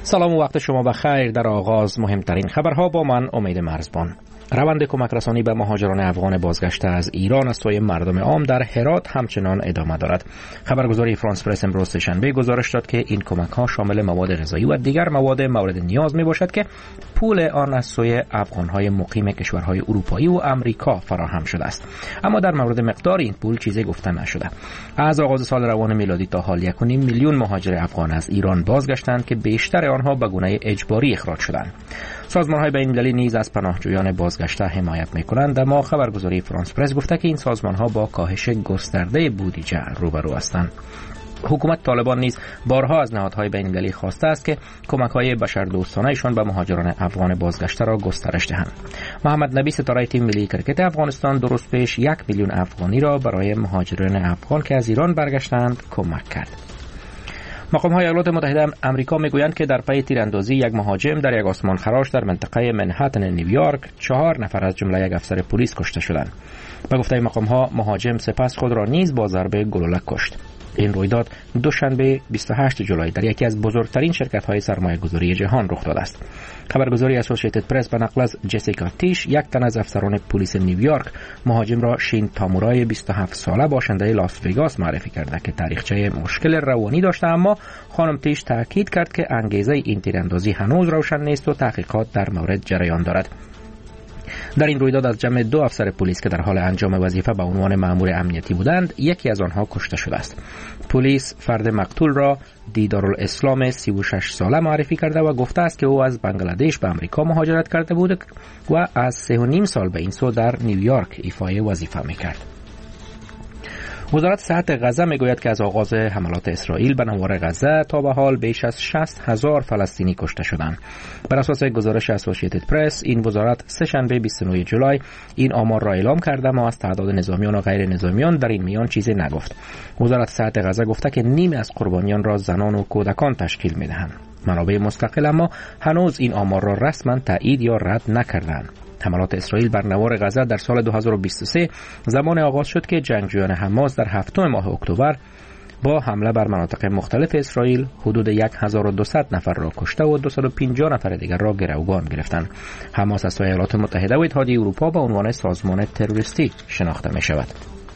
سلام و وقت شما بخیر. در آغاز مهمترین خبرها با من امید مرزبان. روند کمک رسانی به مهاجران افغان بازگشته از ایران از سوی مردم عام در هرات همچنان ادامه دارد. خبرگزاری فرانس پرس امروز سه‌شنبه گزارش داد که این کمک ها شامل مواد غذایی و دیگر مواد مورد نیاز می باشد که پول آن از سوی افغان های مقیم کشورهای اروپایی و آمریکا فراهم شده است. اما در مورد مقدار این پول چیزی گفته نشده. از آغاز سال روان میلادی تا حال 1.5 میلیون مهاجر افغان از ایران بازگشتند که بیشتر آنها به گونه اجباری اخراج شدند. سازمان‌های بین‌المللی نیز از پناهجویان بازگشته حمایت می‌کنند، اما خبرگزاری فرانس پرس گفته که این سازمان‌ها با کاهش گسترده بودجه روبرو هستند. حکومت طالبان نیز بارها از نهادهای بین‌المللی خواسته است که کمک‌های بشردوستانه‌شان به مهاجران افغان بازگشته را گسترش دهند. محمد نبی ستاره تیم ملی کرکت افغانستان درست پیش 1 میلیون افغانی را برای مهاجران افغان که از ایران برگشتند کمک کرد. مقام‌های ایالات متحده آمریکا میگویند که در پی تیراندازی یک مهاجم در یک آسمان خراش در منطقه منهتن نیویورک 4 نفر از جمله یک افسر پلیس کشته شدند. به گفته مقام‌ها مهاجم سپس خود را نیز با ضربه گلوله کشت. این رویداد دوشنبه 28 جولای در یکی از بزرگترین شرکت‌های سرمایه‌گذاری جهان رخ داده است. خبرگزاری اسوسییتد پرس به نقل از جسیکا تیش، یک تن از افسران پلیس نیویورک، مهاجم را شین تامورای 27 ساله باشنده لاس وگاس معرفی کرده که تاریخچه مشکل روانی داشته، اما خانم تیش تاکید کرد که انگیزه این تیراندازی هنوز روشن نیست و تحقیقات در مورد جریان دارد. در این رویداد از جمع 2 افسر پلیس که در حال انجام وظیفه به عنوان مأمور امنیتی بودند، یکی از آنها کشته شده است. پلیس فرد مقتول را دیدارالاسلام 36 ساله معرفی کرده و گفته است که او از بنگلادش به آمریکا مهاجرت کرده بود و از 3.5 سال به این سو در نیویورک ایفای وظیفه می‌کرد. وزارت صحت غزه میگوید که از آغاز حملات اسرائیل به نوار غزه تا به حال بیش از 60,000 فلسطینی کشته شدند. بر اساس گزارش اسوسییتد پرس، این وزارت سه‌شنبه 29 جولای این آمار را اعلام کرده، اما از تعداد نظامیان و غیر نظامیان در این میان چیزی نگفت. وزارت صحت غزه گفته که نیم از قربانیان را زنان و کودکان تشکیل میدهند. منابع مستقل اما هنوز این آمار را رسما تایید یا رد نکردند. حملات اسرائیل بر نوار غزه در سال 2023 زمان آغاز شد که جنگجویان حماس در 7 ماه اکتبر با حمله بر مناطق مختلف اسرائیل حدود 1200 نفر را کشته و 250 نفر دیگر را گروگان گرفتند. حماس از سوی ایالات متحده و اتحادیه اروپا به عنوان سازمان تروریستی شناخته می شود.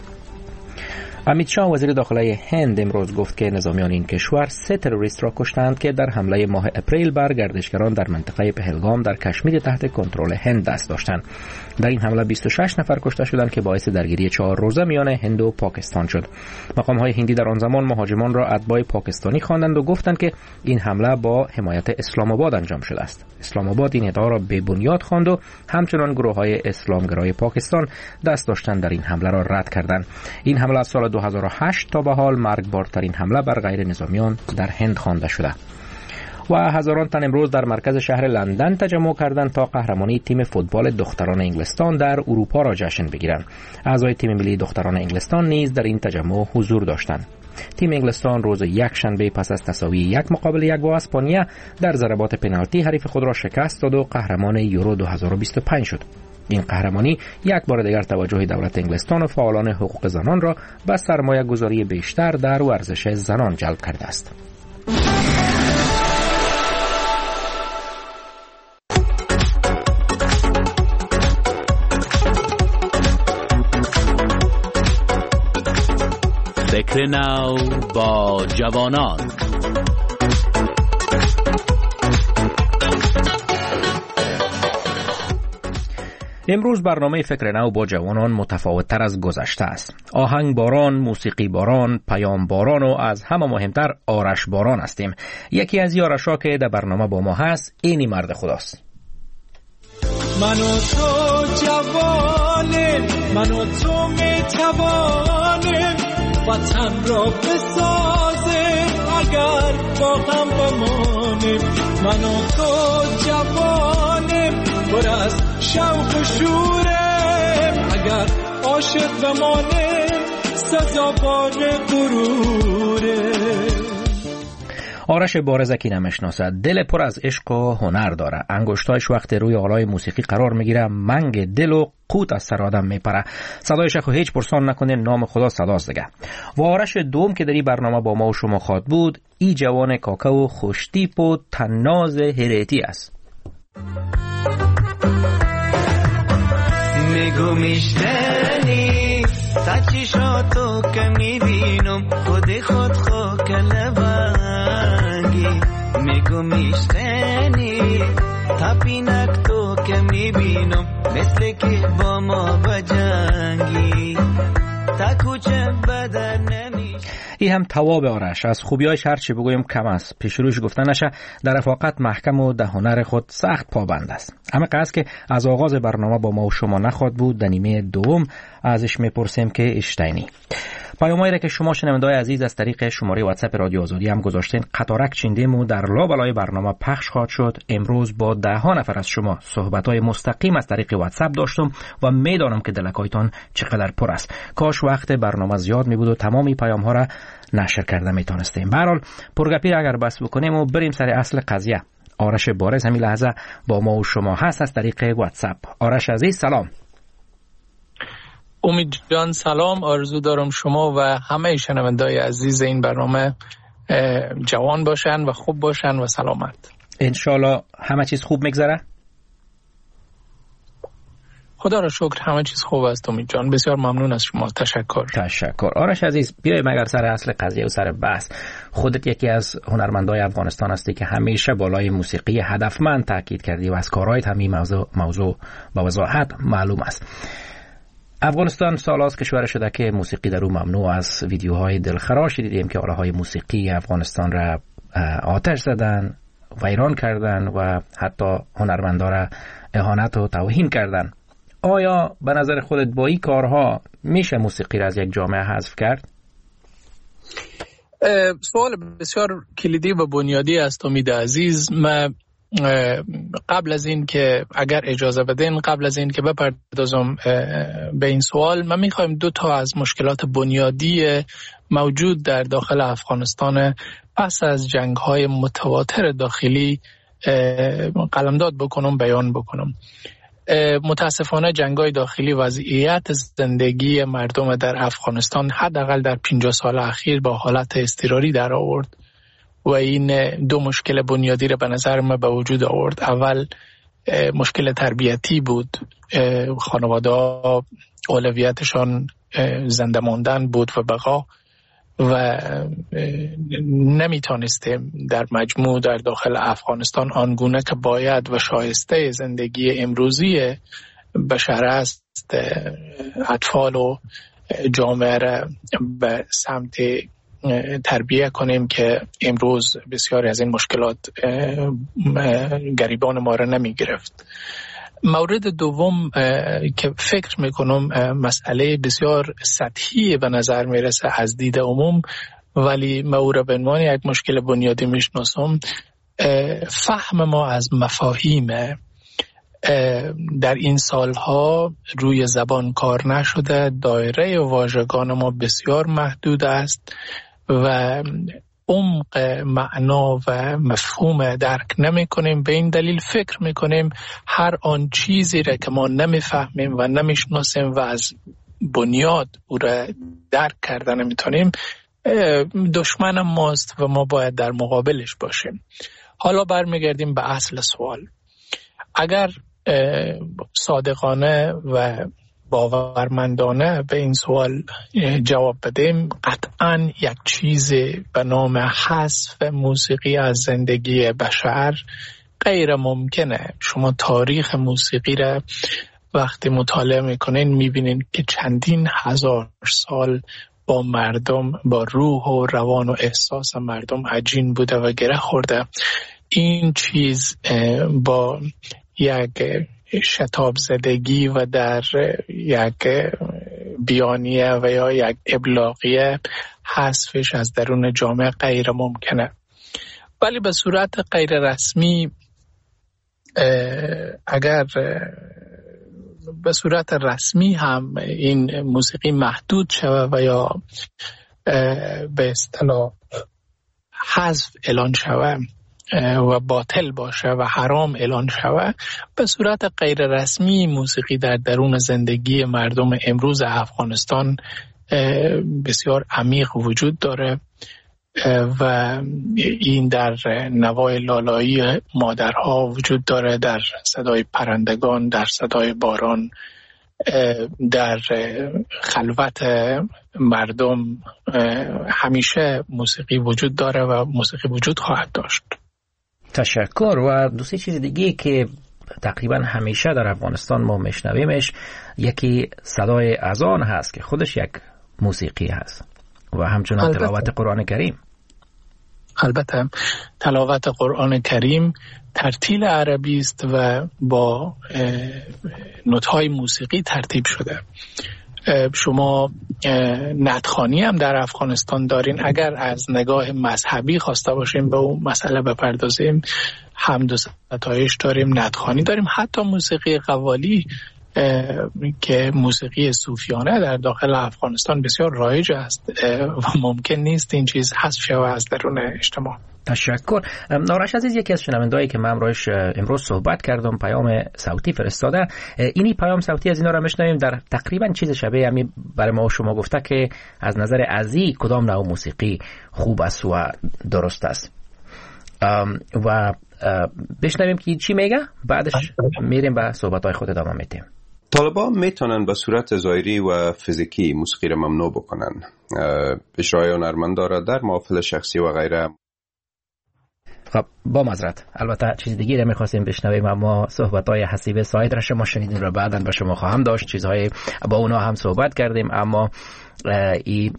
امیت شاه وزیر داخلی هند امروز گفت که نظامیان این کشور 3 تروریست را کشتند که در حمله ماه اپریل بر گردشگران در منطقه پهلگام در کشمیر تحت کنترل هند دست داشتند. در این حمله 26 نفر کشته شدند که باعث درگیری 4 روزه میان هند و پاکستان شد. مقام‌های هندی در آن زمان مهاجمان را اتباع پاکستانی خواندند و گفتند که این حمله با حمایت اسلام آباد انجام شده است. اسلام آباد این ادعا را بی بنیاد خواند و همچنان گروه‌های اسلامگرای پاکستان دست داشتند در این حمله را رد کردند. این حمله از سال 2008 تا به حال مرگبارترین حمله بر غیر نظامیان در هند خوانده شده. و هزاران تن امروز در مرکز شهر لندن تجمع کردند تا قهرمانی تیم فوتبال دختران انگلستان در اروپا را جشن بگیرند. اعضای تیم ملی دختران انگلستان نیز در این تجمع حضور داشتند. تیم انگلستان روز یکشنبه پس از تساوی 1-1 با اسپانیا در ضربات پنالتی حریف خود را شکست داد و قهرمان یورو 2025 شد. این قهرمانی یک بار دیگر توجه دولت انگلستان و فعالان حقوق زنان را به سرمایه گذاری بیشتر در ورزش زنان جلب کرده است. فکر نو با جوانان. امروز برنامه فکر نو با جوانان متفاوت‌تر از گذشته است. آهنگ باران، موسیقی باران، پیام باران و از همه مهمتر آرش باران هستیم. یکی از یارشا که در برنامه با ما هست اینی مرد خداست. من و تو جوانیم، من و تو میتوانیم وطن را بسازیم اگر با هم بمانیم. من و تو جوانیم پر از شوق و شوریم اگر عاشق بمانیم سزاوار غروریم. آرش بارزکی نمیشناسد. دل پر از عشق و هنر داره. انگشتایش وقت روی آلای موسیقی قرار میگیره منگ دل و قوت از سر آدم میپره. صدایش خو هیچ پرسان نکنه، نام خدا صداست دیگه. و آرش دوم که در این برنامه با ما و شما خواد بود، ای جوان کاکا و خوشتیپ و تناز هریتی است. میگو میشتنی تا چشاتو که میبینم خود کلبنگی. میگو میشتنی تا پینک تو که میبینم مثل که با ما بجنگی. تا کوچه بدر نمیشه. این هم تواب آرش. از خوبیایش هر چی بگویم کم است. پیش روش گفته نشه. در رفاقت محکم و در هنر خود سخت پابند است. اما قصد که از آغاز برنامه با ما و شما نخواد بود، در نیمه دوم ازش میپرسیم که اشتینی. پیامایی را که شما شنونده‌های عزیز از طریق شماره واتساپ رادیو آزادی هم گذاشتین قطارک چیندیم و در لابلای برنامه پخش خواهد شد. امروز با 10 نفر از شما صحبت‌های مستقیم از طریق واتساپ داشتم و میدانم که دلکایتان چقدر پر است. کاش وقت برنامه زیاد می بود و تمامی پیام‌ها را نشر کرده میتونستیم. به هر حال پرگپی اگر بس بکنیم و بریم سر اصل قضیه. آرش بارز همین لحظه با ما و شما هست از طریق واتساپ. آرش عزیز سلام. امید جان سلام. آرزو دارم شما و همه شنونده‌های عزیز این برنامه جوان باشن و خوب باشن و سلامت. انشالله همه چیز خوب میگذره. خدا را شکر همه چیز خوب است. امید جان بسیار ممنون از شما. تشکر. آرش عزیز بیایم اگر سر اصل قضیه و سر بحث. خودت یکی از هنرمندای افغانستان هستی که همیشه بالای موسیقی هدفمند تاکید کردی و از کارهایت همین موضوع با وضاحت معلوم است. افغانستان سالاست کشور شده که موسیقی در او ممنوع است. ویدیوهای دلخراشی دیدیم که آله‌های موسیقی افغانستان را آتش زدن، ویران کردن و حتی هنرمندا را اهانت و توهین کردن. آیا به نظر خودت با این کارها میشه موسیقی را از یک جامعه حذف کرد؟ سوال بسیار کلیدی و بنیادی است امید عزیز. من قبل از این که اگر اجازه بدین قبل از این که بپردازم به این سوال، من میخوایم 2 تا از مشکلات بنیادی موجود در داخل افغانستان پس از جنگ‌های متواتر داخلی قلمداد بکنم، بیان بکنم. متاسفانه جنگ‌های داخلی وضعیت زندگی مردم در افغانستان حداقل در 50 سال اخیر با حالت اضطراری در آورد و این 2 مشکل بنیادی را به نظر من به وجود آورد. اول مشکل تربیتی بود. خانواده‌ها اولویتشان زنده ماندن بود و بقا و نمیتونستیم در مجموع در داخل افغانستان آنگونه که باید و شایسته زندگی امروزی بشر است اطفال و جامعه را به سمت تربیه کنیم که امروز بسیاری از این مشکلات گریبان ما را نمی گرفت. مورد دوم که فکر میکنم مسئله بسیار سطحی به نظر میرسه از دید عموم، ولی ما را به عنوان یک مشکل بنیادی میشناسم، فهم ما از مفاهیم در این سالها روی زبان کار نشده. دایره واژگان ما بسیار محدود است و عمق معنا و مفهوم درک نمی کنیم. به این دلیل فکر می کنیم هر آن چیزی را که ما نمی فهمیم و نمی شناسیم و از بنیاد او را درک کرده نمی تونیم دشمن ماست و ما باید در مقابلش باشیم. حالا برمیگردیم به اصل سوال. اگر صادقانه و باورمندانه به این سوال جواب بدیم، قطعاً یک چیز به نام حذف موسیقی از زندگی بشر غیر ممکنه. شما تاریخ موسیقی را وقتی مطالعه میکنین میبینین که چندین هزار سال با مردم، با روح و روان و احساس مردم عجین بوده و گره خورده. این چیز با یک شتاب زدگی و در یک بیانیه و یا یک ابلاغیه حذفش از درون جامعه غیر ممکنه. ولی به صورت غیر رسمی، اگر به صورت رسمی هم این موسیقی محدود شود و یا به اصطلاح حذف اعلان شود و باطل باشه و حرام اعلان شود، به صورت غیر رسمی موسیقی در درون زندگی مردم امروز افغانستان بسیار عمیق وجود داره و این در نوای لالایی مادرها وجود داره، در صدای پرندگان، در صدای باران، در خلوت مردم همیشه موسیقی وجود داره و موسیقی وجود خواهد داشت. تشکر. و دوسری چیز دیگه که تقریبا همیشه در افغانستان ما میشنویمش یکی صدای اذان هست که خودش یک موسیقی هست و همچنان تلاوت قرآن کریم. البته تلاوت قرآن کریم ترتیل عربی است و با نوت‌های موسیقی ترتیب شده. شما نطخوانی هم در افغانستان دارین. اگر از نگاه مذهبی خواسته باشیم به اون مسئله بپردازیم، حمد و ستایش داریم، نطخوانی داریم، حتی موسیقی قوالی که موسیقی صوفیانه در داخل افغانستان بسیار رایج است و ممکن نیست این چیز حذف شود از درون اجتماع. تشکر. آرش عزیز، یکی از شنوندهایی که من روش امروز صحبت کردم پیام صوتی فرستاده. اینی پیام صوتی از اینا رو میشنویم، در تقریبا چیز شبیه همین برای ما شما گفته که از نظر ازی کدام نوع موسیقی خوب است و درست است و بشنویم که چی میگه، بعدش میریم به صحبت‌های خود ادامه میدیم. طالبان میتونن به صورت ظاهری و فیزیکی موسیقی را ممنوع بکنن. اجرای هنرمندا را در محافل شخصی و غیره. خب با معذرت، البته چیز دیگه را می‌خواستیم بشنویم، اما صحبت‌های حسیب ساید را شما شنیدین و بعداً به شما خواهم داشت، چیزهای با اونا هم صحبت کردیم، اما این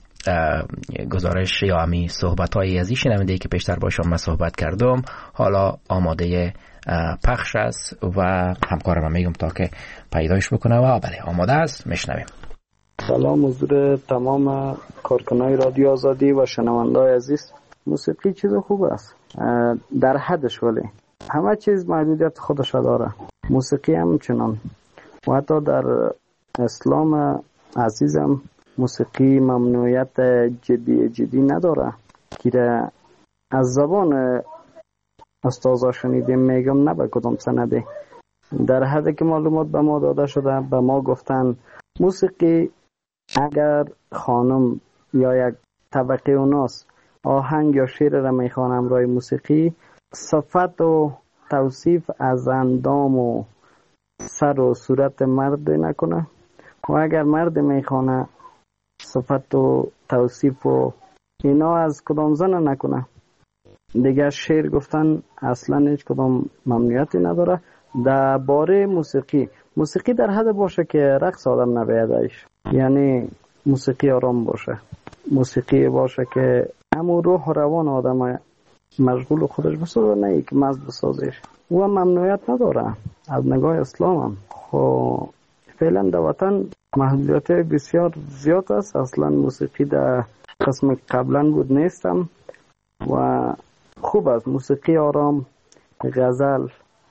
گزارش یا همی صحبت‌های از این شنونده که پیشتر با شما صحبت کردم حالا آماده پخش است و همکارم میگم تا که پیدایش بکنه و بله آماده است، میشنویم. سلام حضور تمام کارکنای رادیو آزادی و شنونده‌های عزیز. موسیقی چیز خوب است در حدش، ولی همه چیز محدودیت خودش داره. موسیقی هم چنان و حتی در اسلام عزیزم موسیقی ممنوعیت جدی نداره که از زبان استاذا شنیدیم، میگم نه به کدام سنده، در حدی که معلومات به ما داده شده. به ما گفتن موسیقی اگر خانم یا یک طبقه اوناس آهنگ یا شعر را میخوانم همراه موسیقی، صفت و توصیف از اندام و سر و صورت مرد نکنه و اگر مرد میخوانه صفت و توصیف و اینا از کدام زن نکنه. دیگه شعر گفتن اصلا هیچ کدام ممنوعیتی نداره. در باره موسیقی در حد باشه که رقص آدم نبیدهش، یعنی موسیقی آرام باشه، موسیقی باشه که همون روح و روان آدم مشغول خودش بسازه، نه یک مزد بسازش. و ممنوعیت نداره از نگاه اسلام هم. خب فعلا در وطن محدودیت بسیار زیاد است. اصلا موسیقی در قسم قبلا بود نیستم و خوب است. موسیقی آرام، غزل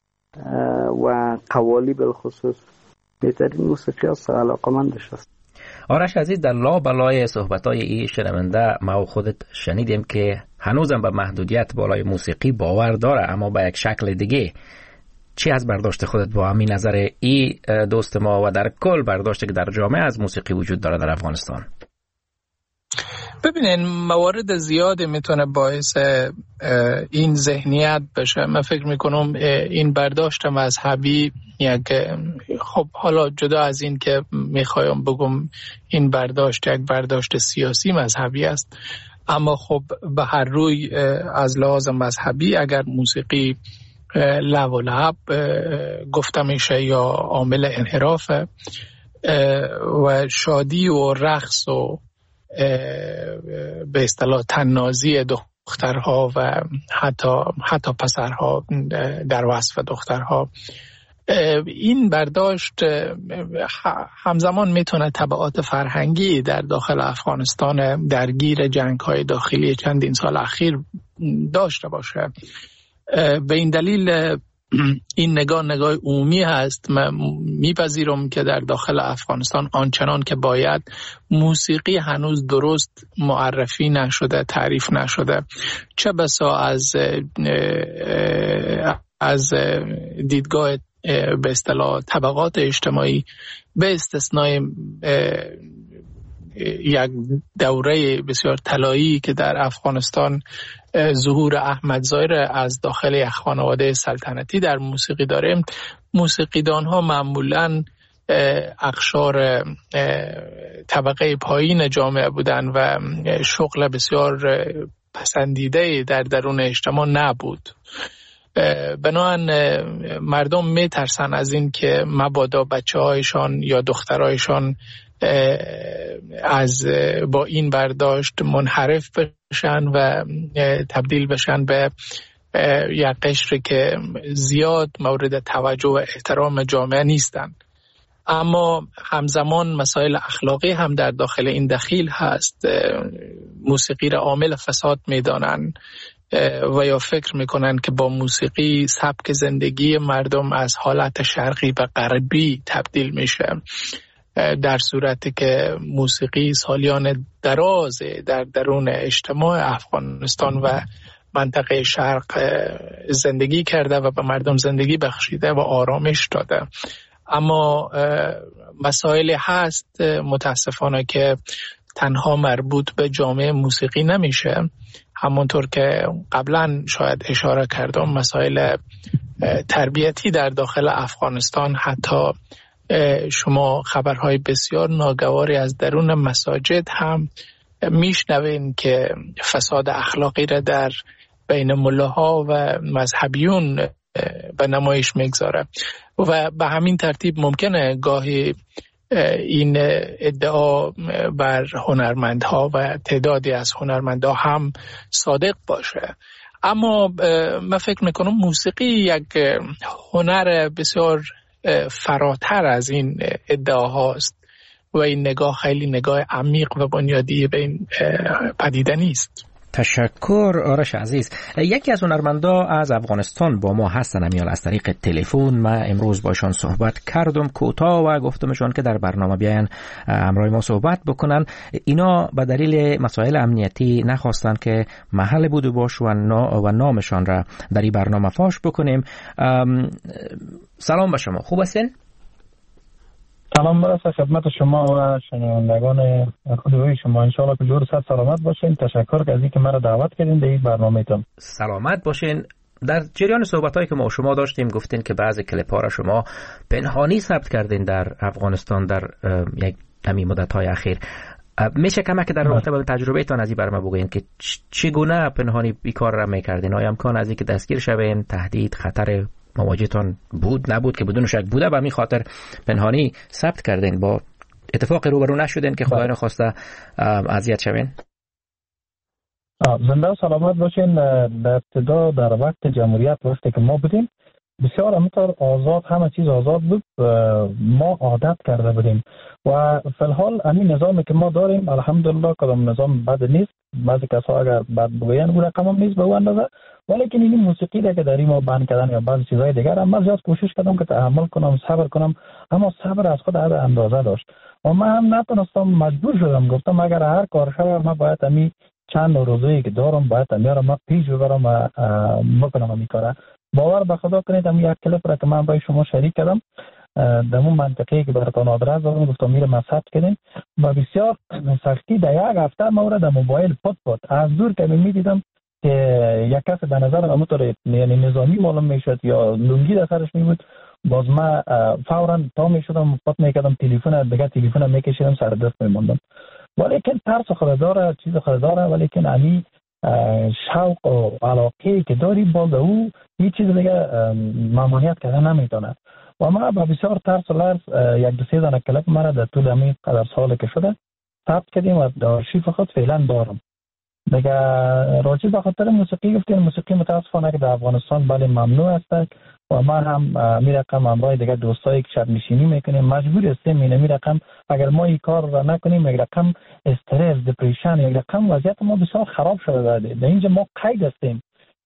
و قوالی بالخصوص بهترین موسیقی است، علاقمندش است. آرش عزیز، در لابلای صحبت‌های این شنونده ما خودت شنیدیم که هنوزم به محدودیت بالای موسیقی باور داره، اما به یک شکل دیگه. چی از برداشت خودت با همین نظر این دوست ما و در کل برداشتی که در جامعه از موسیقی وجود داره در افغانستان؟ ببینین موارد زیادی میتونه باعث این ذهنیت بشه. من فکر میکنم این برداشت مذهبی یک، خب حالا جدا از این که میخوایم بگم این برداشت یک برداشت سیاسی مذهبی است، اما خب به هر روی از لحاظ مذهبی اگر موسیقی لب و لعب گفته میشه یا عامل انحرافه و شادی و رقص و به اصطلاح طنازی دخترها و حتی پسرها در وصف دخترها، این برداشت همزمان میتونه تبعات فرهنگی در داخل افغانستان درگیر جنگ‌های داخلی چندین سال اخیر داشته باشه. به این دلیل این نگاه عمومی هست. من میپذیرم که در داخل افغانستان آنچنان که باید موسیقی هنوز درست معرفی نشده، تعریف نشده، چه بسا از دیدگاه به اصطلاح طبقات اجتماعی، به استثنای یک دوره بسیار طلایی که در افغانستان ظهور احمد ظاهر از داخل یک خانواده سلطنتی در موسیقی داریم. موسیقیدان ها معمولاً اقشار طبقه پایین جامعه بودن و شغل بسیار پسندیده در درون اجتماع نبود. بنابراین مردم می ترسن از این که مبادا بچه هایشان یا دخترایشان از با این برداشت منحرف بشن و تبدیل بشن به یک قشری که زیاد مورد توجه و احترام جامعه نیستن. اما همزمان مسائل اخلاقی هم در داخل این دخیل هست. موسیقی را عامل فساد میدانن و یا فکر میکنن که با موسیقی سبک زندگی مردم از حالت شرقی به غربی تبدیل میشه، در صورتی که موسیقی سالیان دراز در درون اجتماع افغانستان و منطقه شرق زندگی کرده و به مردم زندگی بخشیده و آرامش داده. اما مسائل هست متاسفانه که تنها مربوط به جامعه موسیقی نمیشه. همونطور که قبلا شاید اشاره کردم، مسائل تربیتی در داخل افغانستان، حتی شما خبرهای بسیار ناگواری از درون مساجد هم میشنوین که فساد اخلاقی را در بین ملاها و مذهبیون به نمایش میگذاره و به همین ترتیب ممکنه گاهی این ادعا بر هنرمندها و تعدادی از هنرمندها هم صادق باشه. اما من فکر میکنم موسیقی یک هنر بسیار فراتر از این ادعاهاست و این نگاه خیلی نگاه عمیق و بنیادی به این پدیده نیست. تشکر آرش عزیز. یکی از هنرمندا از افغانستان با ما هستن امیال از طریق تلفن. من امروز باشون صحبت کردم کوتاه و گفتمشون که در برنامه بیاین همراه ما صحبت بکنن. اینا به دلیل مسائل امنیتی نخواستن که محل بود باش و نامشان را در این برنامه فاش بکنیم. سلام به شما، خوب هستین؟ سلام برسه خدمت شما و شنوندگان خودروی شما. انشاءالله که جور صد سلامت باشین. تشکر که از اینکه مرا دعوت کردین به این برنامه‌تون. سلامت باشین. در جریان صحبتایی که ما شما داشتیم گفتین که بعضی کلیپ‌ها را شما پنهانی ثبت کردین در افغانستان در یک کمی مدت‌های اخیر. میشه کمک در رابطه با تجربه‌تان از این برنامه بگوین که چگونه پنهانی این کار را می‌کردین؟ آیا امکان از اینکه دستگیر شوین، تهدید، خطر مواجهتان بود نبود که بدون شک بوده و همین خاطر پنهانی ثبت کردین؟ با اتفاق روبرو نشدین که خدای نخواسته اذیت شوین؟ زنده و سلامت باشین. در ابتدا در وقت جمهوریت وقتی که ما بودیم بسیار همینطور آزاد، همه چیز آزاد بود، ما عادت کرده بودیم و فی الحال همین نظامی که ما داریم الحمدلله کدام نظام بد نیست. بعضی کسا اگر بد بگوین او رقم هم نیست به اون اندازه، ولیکن این موسیقی را که داریم ما بند کردن یا بعضی چیزهای دیگر هم من زیاد کوشش کردم که تحمل کنم، صبر کنم، اما صبر از خود هر اندازه داشت و من هم نتونستم، مجبور شدم. گفتم اگر هر کار شد من باید همین چند روزایی که دارم باید همیارم من پیش ببرم و بکنم همین کاره. باور به خدا کنید همین یک کلیپ را که من با شما شریک کردم در اون منطقه‌ای که براتون آدرس دادم، گفتم میره مصرف کنین و بسیار سختی در یک هفته ما را در موبایل پد از دور که می‌دیدم که یک کس به نظر همونطور یعنی نظامی معلوم میشد یا لنگی در سرش می بود، باز من فوراً تا میشدم پد میکردم، تلفن میکشیدم سر دست میموندم. ولیکن ترس خود داره، چیز خود داره، ولیکن علی شوق و علاقه که داری باز او هیچ چیز دیگه ممانعت کردن نمیتونه. و ما با بسیار ترس و لرز یک دو سه دانه کلیپ مرا در طول همین قدر سالی که شده ثبت کردیم و آرشیف خود فعلا دارم. دیگه راجع به خاطر موسیقی گفتیم، موسیقی متاسفانه که در افغانستان بله ممنوع است و ما هم می رقم همراه دیگه دوستایی که شب نشینی میکنیم مجبور هستیم می رقم اگر ما این کار را نکنیم یک رقم استرس، دپریشن، یک رقم وضعیت ما بسیار خراب شده. در اینجا ما قید هستیم،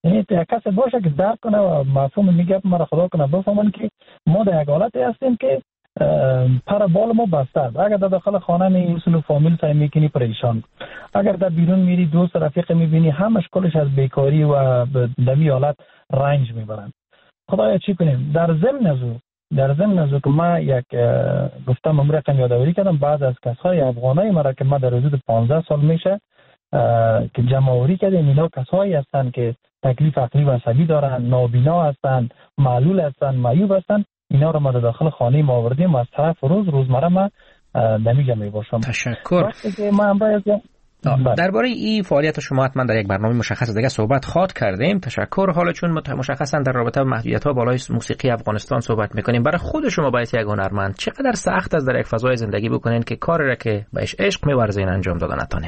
یعنی کسی باشه که درک کنه و مفهوم میگه مرا خدا کنه بفهمن که ما در یک حالتی هستیم که پر بال ما بسته است. اگر در داخل خانه میسلو فامیل سعی میکنی پریشان، اگر در بیرون میری دوست رفیق میبینی همش کلش از بیکاری و دمی حالت رنج میبرن. خدایا چی کنیم؟ در ضمن ازو که ما یک گفتم امروز رقم یادآوری کردم بعض از کسای افغانای مرا که ما در حدود 15 سال میشه که جمع‌آوری کردیم، اینا کسایی هستند که تکلیف عقلی و عصبی دارن، نابینا هستند، معلول هستند، معیوب هستند. اینا رو ما در داخل خانه ما آوردیم و از طرف روزمره ما دمیجه میباشم. تشکر. درباره این فعالیت شما حتما در یک برنامه مشخص دیگه صحبت خواهد کردیم. تشکر. حالا چون مشخصا در رابطه با محدودیت‌ها بالای موسیقی افغانستان صحبت میکنیم، برای خود شما باید یک هنرمند چقدر سخت است در یک فضای زندگی بکنین که کاری را که بهش عشق می‌ورزین انجام دادن نتونین؟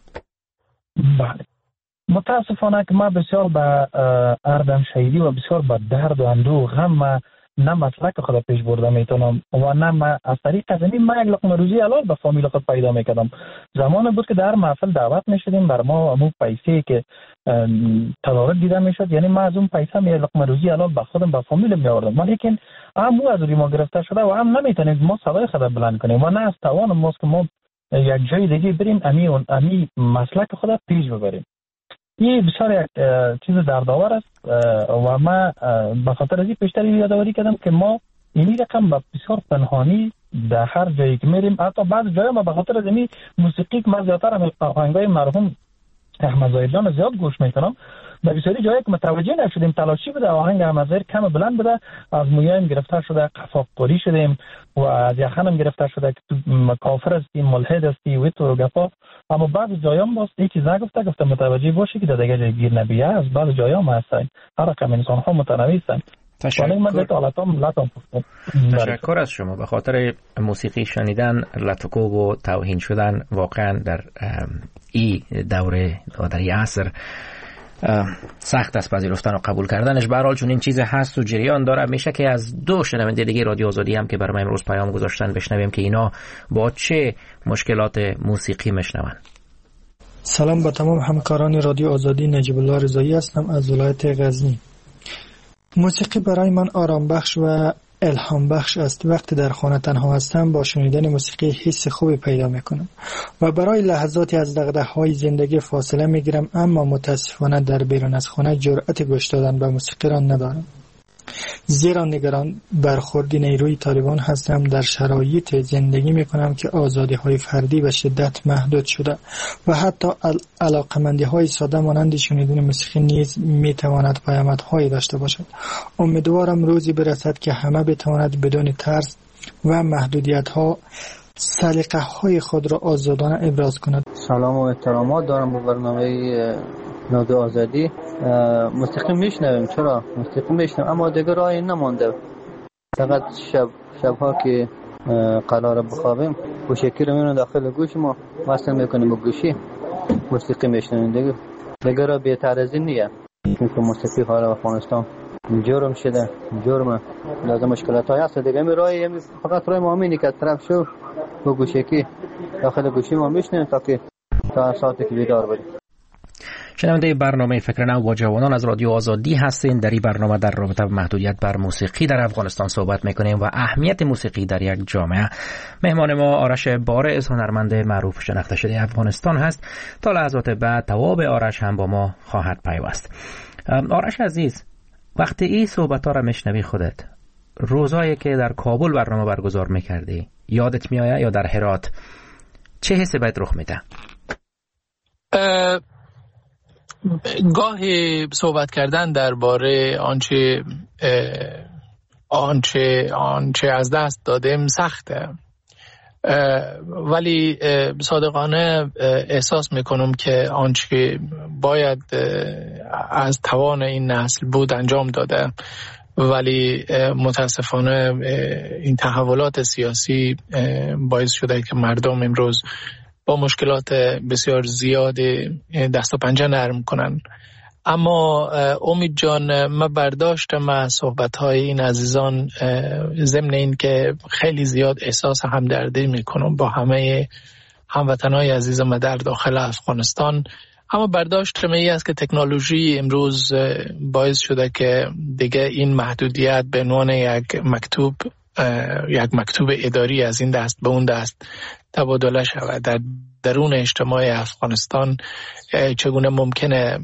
بله، متاسفانه که ما بسیار به اردم شهیدی و بسیار به درد و اندوه غم نه مسلک خود پیش برده میتونم و نه ما از طریق زمین ما یک لقمه روزی حلال به فامیل خود پیدا میکردم. زمان بود که در محفل دعوت میشدیم، بر ما همون پیسه که تدارک دیده میشد، یعنی ما از اون پیسه یک لقمه روزی حلال به خودم به فامیل میآوردم. ولیکن هم از روی ما گرفته شده و هم نمیتونیم ما صدای خود بلند کنیم و نه از توان ماست که ما یک جای دیگه بریم امی مسلک خود پیش ببریم. این بسیار یک چیز دردآور است و ما به خاطر از این پیشتر یادآوری کردم که ما این رقم بسیار پنهانی در هر جایی که میریم، حتی بعض جایی ما به خاطر از این موسیقی که من زیادتر آهنگای مرحوم احمد ظاهر جان زیاد گوش میکنم، در بسیاری جایی که متوجه نشدیم تلاشی بوده آهنگ احمد ظاهر کم بلند بوده، از مویایم گرفتار شده قفاق قوری شدیم و از یخنم گرفتار شده که تو کافر هستی، ملحد هستی و تو گفا. اما بعض جایام باست این چیز گفته متوجه باشی که در دیگه جای گیر نبیه. از بعض جایام هستن هر رقم انسان ها متنوع هستن. تشکر از شما. به خاطر موسیقی شنیدن لطکوب و توهین شدن واقعا در این دوره و در این عصر سخت است پذیرفتن و قبول کردنش. به هر حال چون این چیز هست و جریان داره، میشه که از دو شنونده دیگه رادیو آزادی هم که برای ما امروز پیام گذاشتن بشنویم که اینا با چه مشکلات موسیقی میشنون. سلام به تمام همکاران رادیو آزادی، نجیب الله رضایی هستم از ولایت غزنی. موسیقی برای من آرام بخش و الهام بخش است. وقتی در خانه تنها هستم با شنیدن موسیقی حس خوبی پیدا میکنم و برای لحظاتی از دغدغه‌های زندگی فاصله میگیرم، اما متاسفانه در بیرون از خانه جرأت گوش دادن به موسیقی را ندارم، زیرا نگران برخوردی نیروی طالبان هستم. در شرایط زندگی میکنم که آزادی های فردی به شدت محدود شده و حتی علاقمندی های ساده مانند شنیدن موسیقی نیز میتواند پیامدهایی داشته باشد. امیدوارم روزی برسد که همه بتواند بدون ترس و محدودیت ها سلیقه های خود را آزادانه ابراز کند. سلام و احترامات دارم به برنامه رادیو آزادی. موسیقی میشنویم، چرا موسیقی میشنویم، اما دیگه راهی نمانده. فقط شبها که قرار بخوابیم گوشکی رو میونم داخل گوش ما وصل میکنیم و گوشی موسیقی میشنویم. دیگه راه بهتر از این نیه، چون موسیقی حالا افغانستان جرم شده، جرم لازم مشکلات های هست. دیگه می راهی فقط راه ما همینی که طرف شو با گوشکی داخل گوشی ما میشنویم تا ساعتی که بیدار بودیم. شنونده برنامه فکر نو با جوانان از رادیو آزادی هستین. در این برنامه در رابطه با محدودیت بر موسیقی در افغانستان صحبت میکنیم و اهمیت موسیقی در یک جامعه. مهمان ما آرش بارز، هنرمند معروف شناخته شده افغانستان هست. تا لحظات بعد تواب آرش هم با ما خواهد پیوست. آرش عزیز، وقتی این صحبت ها را میشنوی خودت، روزایی که در کابل برنامه برگزار میکردی یادت میآید یا در هرات، چه حسی بهت رخ میده؟ گاهی صحبت کردن درباره آنچه از دست دادیم سخته، ولی صادقانه احساس میکنم که آنچه باید از توان این نسل بود انجام داده، ولی متاسفانه این تحولات سیاسی باعث شده که مردم امروز با مشکلات بسیار زیاد دست و پنجه نرم کنن. اما امید جان، من برداشتم از صحبت‌های این عزیزان ضمن این که خیلی زیاد احساس همدردی میکنم با همه هموطنهای عزیزم در داخل افغانستان، اما برداشت من است که تکنولوژی امروز باعث شده که دیگه این محدودیت به عنوان یک مکتوب اداری از این دست به اون دست تبادله شود. در درون اجتماع افغانستان چگونه ممکنه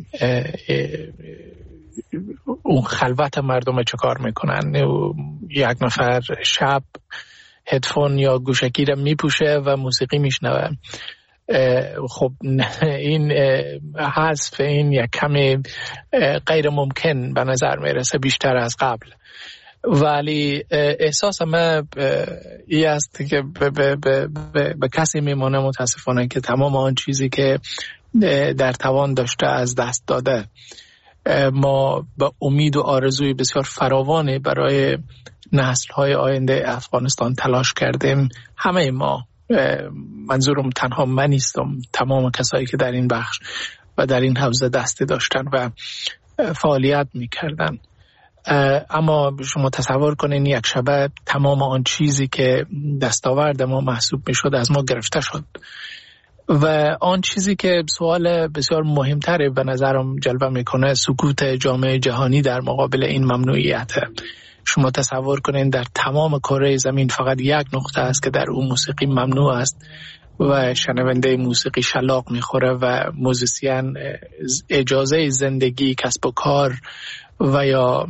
اون خلوت مردم چه کار میکنن؟ یک نفر شب هدفون یا گوشکی را میپوشه و موسیقی میشنوه. خب این حذف این یک کمی غیر ممکن به نظر میرسه بیشتر از قبل، ولی احساس من این است که به کسی میمانه متاسفانه که تمام آن چیزی که در توان داشته از دست داده. ما با امید و آرزوی بسیار فراوانی برای نسل‌های آینده افغانستان تلاش کردیم. همه ما، منظورم تنها من نیستم، تمام کسایی که در این بخش و در این حوزه دستی داشتن و فعالیت می‌کردن. اما شما تصور کنین یک شبه تمام آن چیزی که دستاورد ما محسوب میشد از ما گرفته شد و آن چیزی که سوال بسیار مهمتری به نظرم جلوه میکنه سکوت جامعه جهانی در مقابل این ممنوعیت. شما تصور کنین در تمام کره زمین فقط یک نقطه است که در اون موسیقی ممنوع است و شنونده موسیقی شلاق میخوره و موزیسین اجازه زندگی، کسب و کار و یا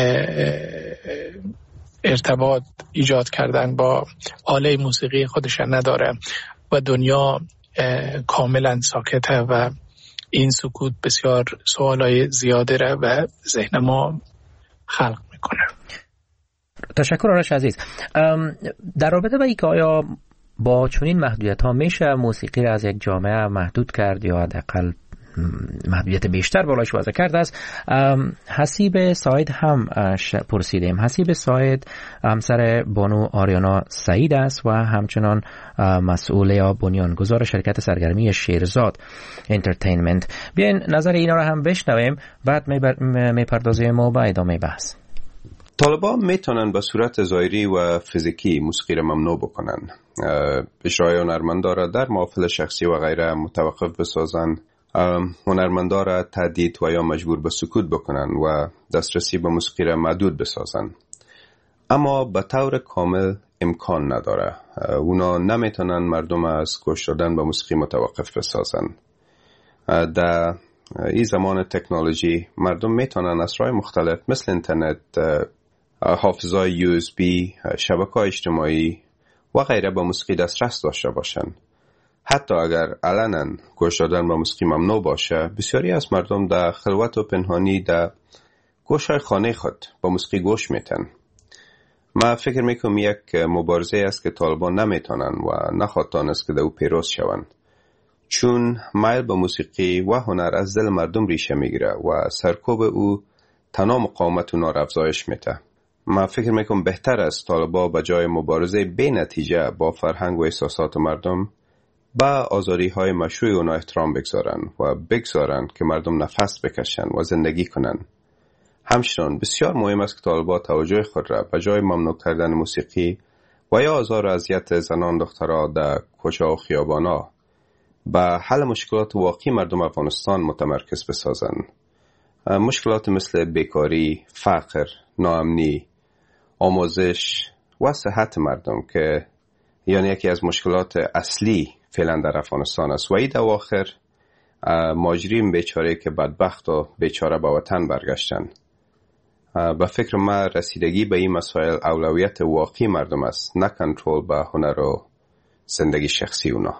ارتباط ایجاد کردن با آله موسیقی خودش نداره و دنیا کاملا ساکته و این سکوت بسیار سوالای زیاده را و ذهن ما خلق میکنه. تشکر آرش عزیز. در رابطه با اینکه آیا با چنین محدودیت ها میشه موسیقی را از یک جامعه محدود کرد یا حداقل محدودیت بیشتر بالایش وضع کرده است، حسیب ساید هم پرسیدیم. حسیب ساید همسر بانو آریانا سعید است و همچنان مسئول یا بنیانگذار شرکت سرگرمی شیرزاد انترتینمنت. بیاین نظر اینا را هم بشنویم، بعد میپردازیم و با ادامه بحث. طالبان میتونن به صورت ظاهری و فیزیکی موسیقی را ممنوع بکنن. اجرای هنرمندا را در محافل شخصی و غیره متوقف بسازن، هنرمندا را تهدید و یا مجبور به سکوت بکنن و دسترسی به موسیقی را محدود بسازن. اما به طور کامل امکان نداره. اونا نمیتونن مردم از گوش دادن به موسیقی متوقف بسازن. در این زمان تکنولوژی مردم میتونن از راه مختلف مثل اینترنت، حافظه‌های USB، شبکه‌های اجتماعی و غیره به موسیقی دسترس داشته باشن. حتی اگر علنا گوش دادن به موسیقی ممنوع باشه، بسیاری از مردم در خلوت و پنهانی در گوشهای خانه خود با موسیقی گوش میتن. من فکر میکنم یک مبارزه است که طالبان نمیتونن و نخواهد دانست که در او پیروز شوند، چون میل به موسیقی و هنر از دل مردم ریشه میگیره و سرکوب او تنها مقاومت اونا را افزایش میده. من فکر میکنم بهتر است طالبان به جای مبارزه بی نتیجه با فرهنگ و احساسات مردم با آزاری های مشروع اونا احترام بگذارن و بگذارن که مردم نفس بکشن و زندگی کنن. همچنان بسیار مهم است که طالبان توجه خود را به جای ممنوع کردن موسیقی و یا آزار و اذیت زنان دخترها در کوچه و خیابانا به حل مشکلات واقعی مردم افغانستان متمرکز بسازن. مشکلات مثل بیکاری، فقر، ناامنی، آموزش و صحت مردم که یعنی یکی از مشکلات اصلی فعلا در افغانستان است و این اواخر ماجرین بیچاره که بدبخت و بیچاره به وطن برگشتن. به فکر من رسیدگی به این مسائل اولویت واقعی مردم است، نه کنترل به هنر و زندگی شخصی اونا.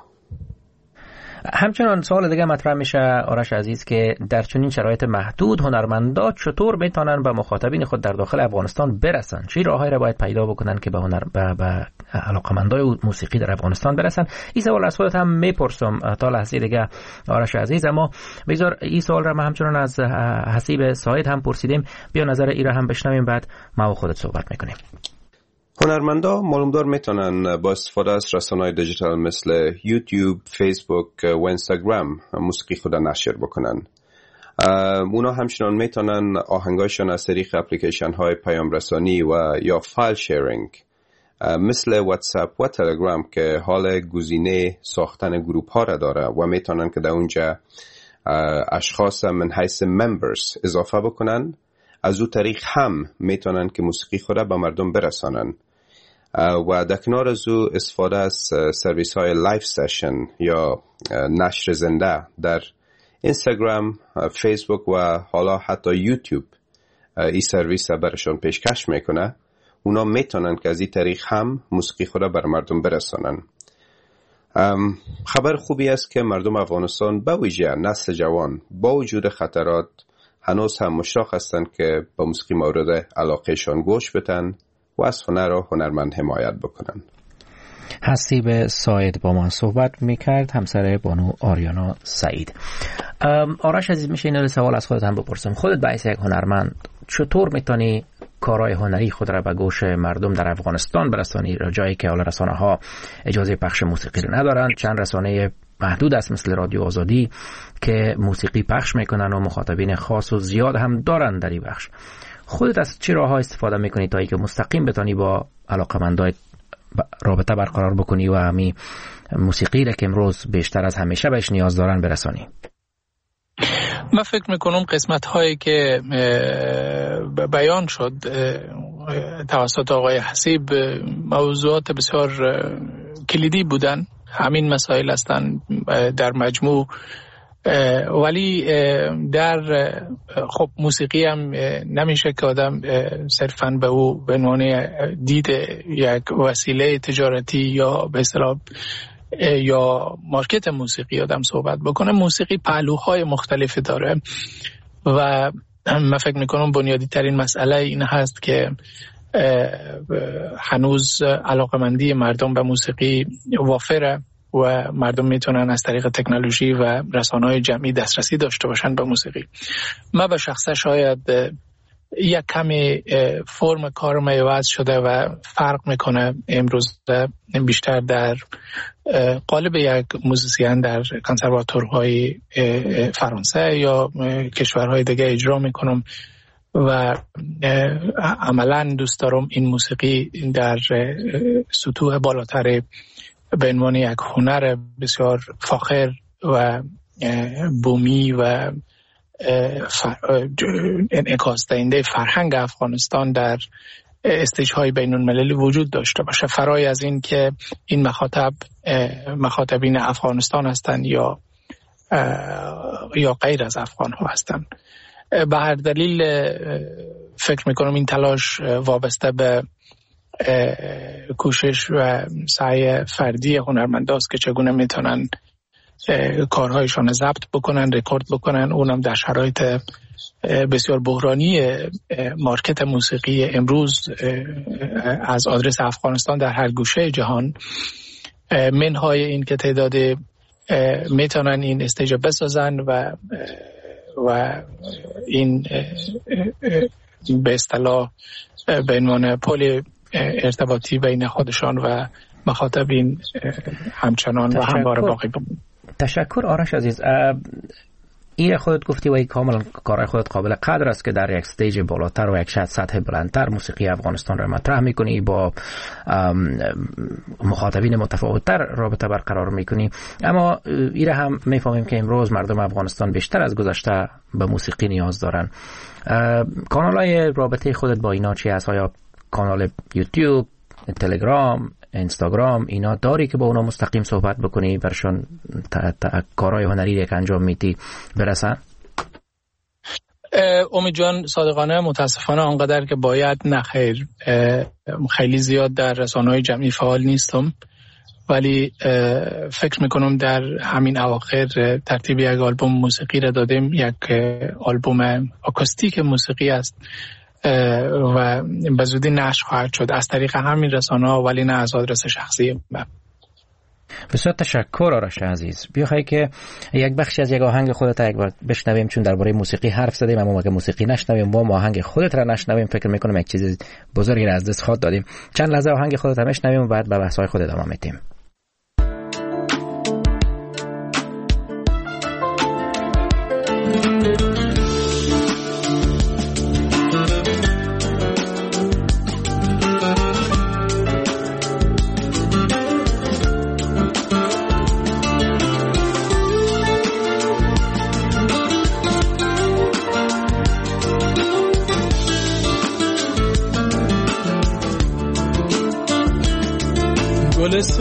همچنان سوال دیگه مطرح میشه آرش عزیز که در چنین شرایط محدود هنرمندا چطور میتونن به مخاطبین خود در داخل افغانستان برسن؟ چه راههایی را باید پیدا بکنن که به علاقمندای موسیقی در افغانستان برسن؟ این سوال از خودت هم میپرسم تا لحظه دیگه آرش عزیز، اما بذار این سوال را ما همچنان از حسیب ساید هم پرسیدیم. بیا نظر ای را هم بشنویم، بعد ما و خودت صحبت میکنیم. هنرمندا معلومدار میتونن با استفاده از رسانه‌های دیجیتال مثل یوتیوب، فیسبوک و اینستاگرام موسیقی خود نشر بکنن. اونا همچنان میتونن آهنگایشان از طریق اپلیکیشن های پیام رسانی و یا فایل شیرینگ مثل واتساپ و تلگرام که حال گزینه ساختن گروپ ها را داره و میتونن که در اونجا اشخاص من حیث ممبرز اضافه بکنن، از او طریق هم میتونن که موسیقی خود به مردم برسانن و در کنار از او استفاده از سرویس های لایف سشن یا نشر زنده در اینستاگرام، فیسبوک و حالا حتی یوتیوب این سرویس برشان پیشکش میکنه. اونا میتونن که از این طریق هم موسیقی خود بر مردم برسانن. خبر خوبی است که مردم افغانستان به ویژه نسل جوان با وجود خطرات هنوز هم مشتاق هستند که با موسیقی مورد علاقهشان گوش بدن و از هنر و هنرمند حمایت بکنن. حسیب ساید با ما صحبت میکرد، همسر بانو آریانا سعید. آرش عزیز، میشه این سوال از خودت هم بپرسم. خودت به حیث یک هنرمند چطور میتونی کارهای هنری خود را به گوش مردم در افغانستان برسانی، جایی که حالا رسانه ها اجازه پخش موسیقی رو ندارن؟ چند رسانه محدود است مثل رادیو آزادی که موسیقی پخش میکنن و مخاطبین خاص و زیاد هم دارن در این بخش. خودت از چه راه‌ها استفاده میکنی تا اینکه مستقیم بتونی با علاقه‌مندای رابطه برقرار بکنی و همین موسیقی را که امروز بیشتر از همیشه بهش نیاز دارن برسانی؟ من فکر میکنم قسمت هایی که بیان شد توسط آقای حسیب موضوعات بسیار کلیدی بودن. همین مسائل هستند در مجموع، ولی در خب موسیقی هم نمیشه که آدم صرفاً به او به عنوان دید یک وسیله تجارتی یا به اصطلاح یا مارکت موسیقی آدم صحبت بکنه. موسیقی پهلوهای مختلفی داره و من فکر میکنم بنیادی ترین مسئله این هست که هنوز علاقمندی مردم به موسیقی وافره و مردم میتونن از طریق تکنولوژی و رسانه‌های جمعی دسترسی داشته باشن به موسیقی. من به شخصه شاید یک کمی فرم کارم عوض شده و فرق میکنه امروز بیشتر در قالب یک موزیسین در کنسرواتورهای فرانسه یا کشورهای دیگه اجرا میکنم و عملا دوست دارم این موسیقی در سطوح بالاتر به عنوان یک هنر بسیار فاخر و بومی و انعکاس دهنده فرهنگ افغانستان در استیج‌های بین‌المللی وجود داشته باشه، فرای از این که این مخاطبین افغانستان هستند یا غیر از افغان ها هستند. به هر دلیل فکر میکنم این تلاش وابسته به کوشش و سعی فردی هنرمنداست که چگونه میتونن کارهایشان ضبط بکنن، رکورد بکنن، اونم در شرایط بسیار بحرانی مارکت موسیقی امروز از آدرس افغانستان در هر گوشه جهان. منهای این که تعداد میتونن این استیج بسازن و این به اصطلاح به عنوان پل ارتباطی بین خودشان و مخاطبین همچنان و همواره باقی بمونه. تشکر آرش عزیز. این خودت گفتی و کاملا کارهای خودت قابل قدر است که در یک استیج بالاتر و یک سطح بلندتر موسیقی افغانستان را مطرح میکنی، با مخاطبین متفاوتتر رابطه برقرار میکنی. اما این هم میفهمیم که امروز مردم افغانستان بیشتر از گذشته به موسیقی نیاز دارن. کانالهای رابطه خودت با اینا چی هست؟ آیا کانال یوتیوب، تلگرام، اینستاگرام اینا داری که با اونا مستقیم صحبت بکنی برشان کارهای هنری که انجام میدی برسن؟ امید جان، صادقانه متاسفانه آنقدر که باید نخیر. خیلی زیاد در رسانه‌های جمعی فعال نیستم، ولی فکر میکنم در همین اواخر ترتیب یک آلبوم موسیقی را دادیم. یک آلبوم آکوستیک موسیقی است و به زودی نشر خواهد شد از طریق همین رسانه‌ها، ولی نه از آدرس شخصی من. بسیار تشکر آرش عزیز. بیاخوای که یک بخشی از یک آهنگ خودت یک بار بشنویم، چون درباره موسیقی حرف زدیم اما اگه موسیقی نشنویم با آهنگ خودت را نشنویم فکر میکنم یک چیز بزرگی را از دست خود دادیم. چند لحظه آهنگ خودت را بشنویم و بعد به بحث‌های خود ادامه میدیم.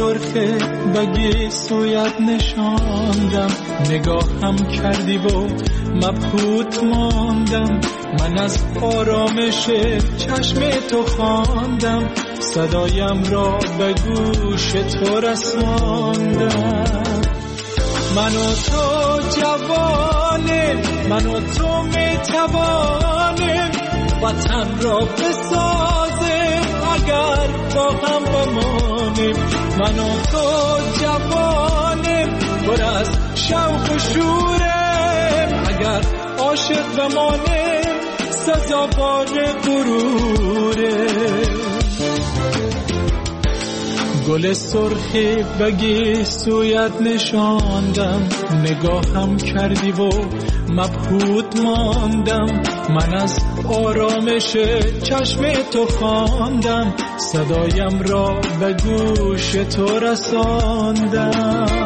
سرخه بگی سویت نشاندم، نگاهم کردی و مبهوت ماندم. من از آرامش چشم تو خواندم، صدایم را به گوش تو رساندم. من و تو جوانیم، من و تو میتوانیم وطن را بسازیم اگر با هم بمانیم. من و تو جوانیم پر از شوق و شوریم، اگر عاشق بمانیم سزاوار غروریم. گل سرخی بگی سویت نشاندم، نگاهم کردی و مبهوت ماندم. من از آرامش چشم تو خواندم، صدایم را به گوش تو رساندم.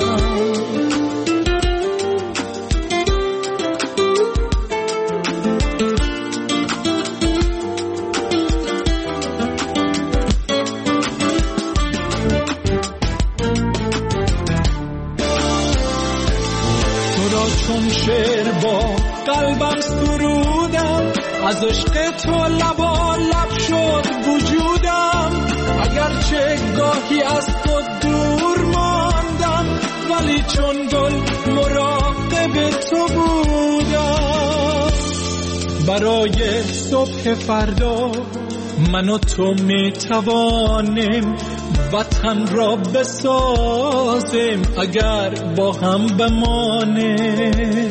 شعر با قلبم سرودم، از عشق تو لب شد وجودم. اگرچه گاهی از تو دور ماندم، ولی چون گل مراقب تو بودم. برای صبح فردا من و تو میتوانیم وطن را بسازیم اگر با هم بمانیم.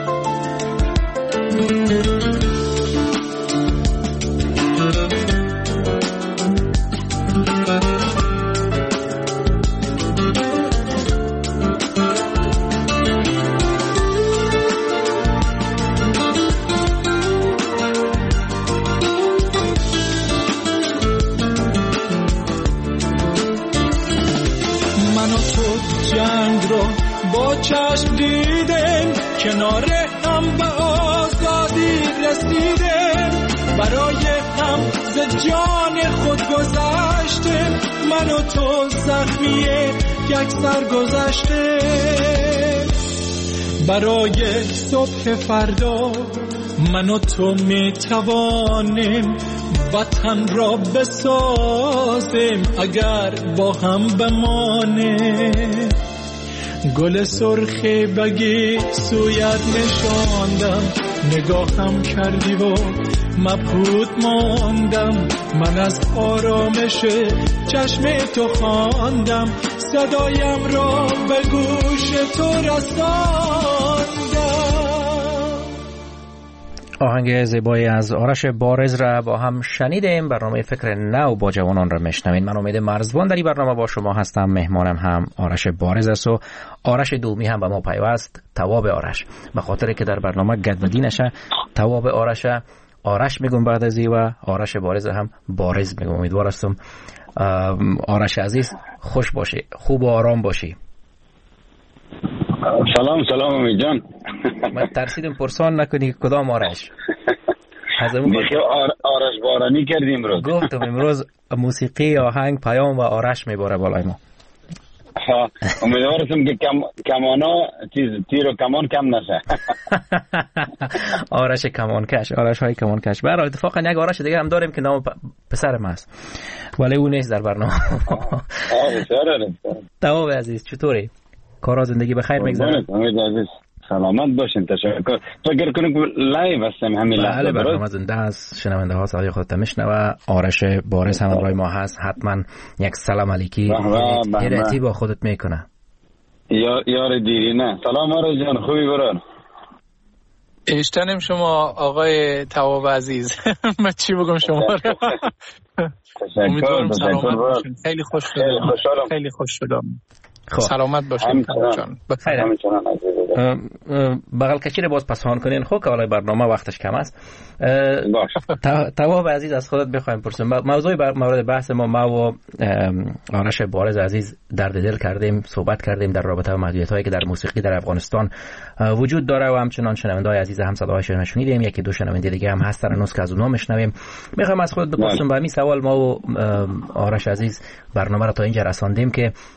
با چشم دیدیم کنار هم به آزادی رسیدیم، برای هم ز جان خود گذشتیم. من و تو زخمی یک سر گذشتیم. برای صبح فردا من و تو میتوانیم وطن را بسازیم اگر با هم بمانیم. گل سرخی بگی سویت نشاندم، نگاهم کردی و مبهوت ماندم. من از آرامش چشم تو خواندم، صدایم را به گوش تو رساندم. آهنگ زیبایی از آرش بارز را با هم شنیدیم. برنامه فکر نو با جوانان را میشنوید. من امید مرزبان در این برنامه با شما هستم. مهمانم هم آرش بارز است و آرش دومی هم به ما پیوست، تواب آرش. به خاطر که در برنامه گدبدی نشه تواب آرش میگم بعد از و آرش بارز هم بارز میگم. امیدوار هستم آرش عزیز خوش باشی، خوب و آرام باشی. سلام امید جان. من ترسیدم پرسان نکنی که کدام آرش. آرش بارانی کردیم امروز. گفتم امروز موسیقی آهنگ پیام و آرش میباره بالای ما. امیدوارم که کمانا تیر و کمان کم نشه. آرش کمانکش، آرش های کمانکش. برای اتفاقا یک آرش دیگه هم داریم که نام پسرم است ولی اون نیست در برنامه. تواب عزیز چطوری؟ کارا زندگی بخیر میگذره؟ امید عزیز سلامت باشین. تشکر. فکر کنم که لایو هستم همین لحظه. بله برنامه زنده است، شنونده ها صدای خودت میشنوه. آرش بارز هم برای ما هست، حتما یک سلام علیکی هرتی با خودت میکنه. یار دیرینه. سلام آرش جان، خوبی برار؟ اشتنم شما آقای تواب عزیز. من چی بگم شما رو؟ امیدوارم سلامت باشین. خیلی خوش شدم. خیلی خوش شدم. سلامت باشین. بغل کشی باز پسان کنین. خب که حالا برنامه وقتش کم است. تواب عزیز از خودت بخوایم پرسیم. موضوع مورد بحث ما و آرش بارز عزیز درد دل کردیم، صحبت کردیم در رابطه با محدودیت‌هایی که در موسیقی در افغانستان وجود داره و همچنان شنونده‌های عزیز هم صداهاشون شنیدیم. یکی دو شنونده دیگه هم هستن هنوز که از اونها میشنویم. میخوام از خودت بپرسم با همین سوال ما و آرش عزیز برنامه رو تا اینجا رساندیم که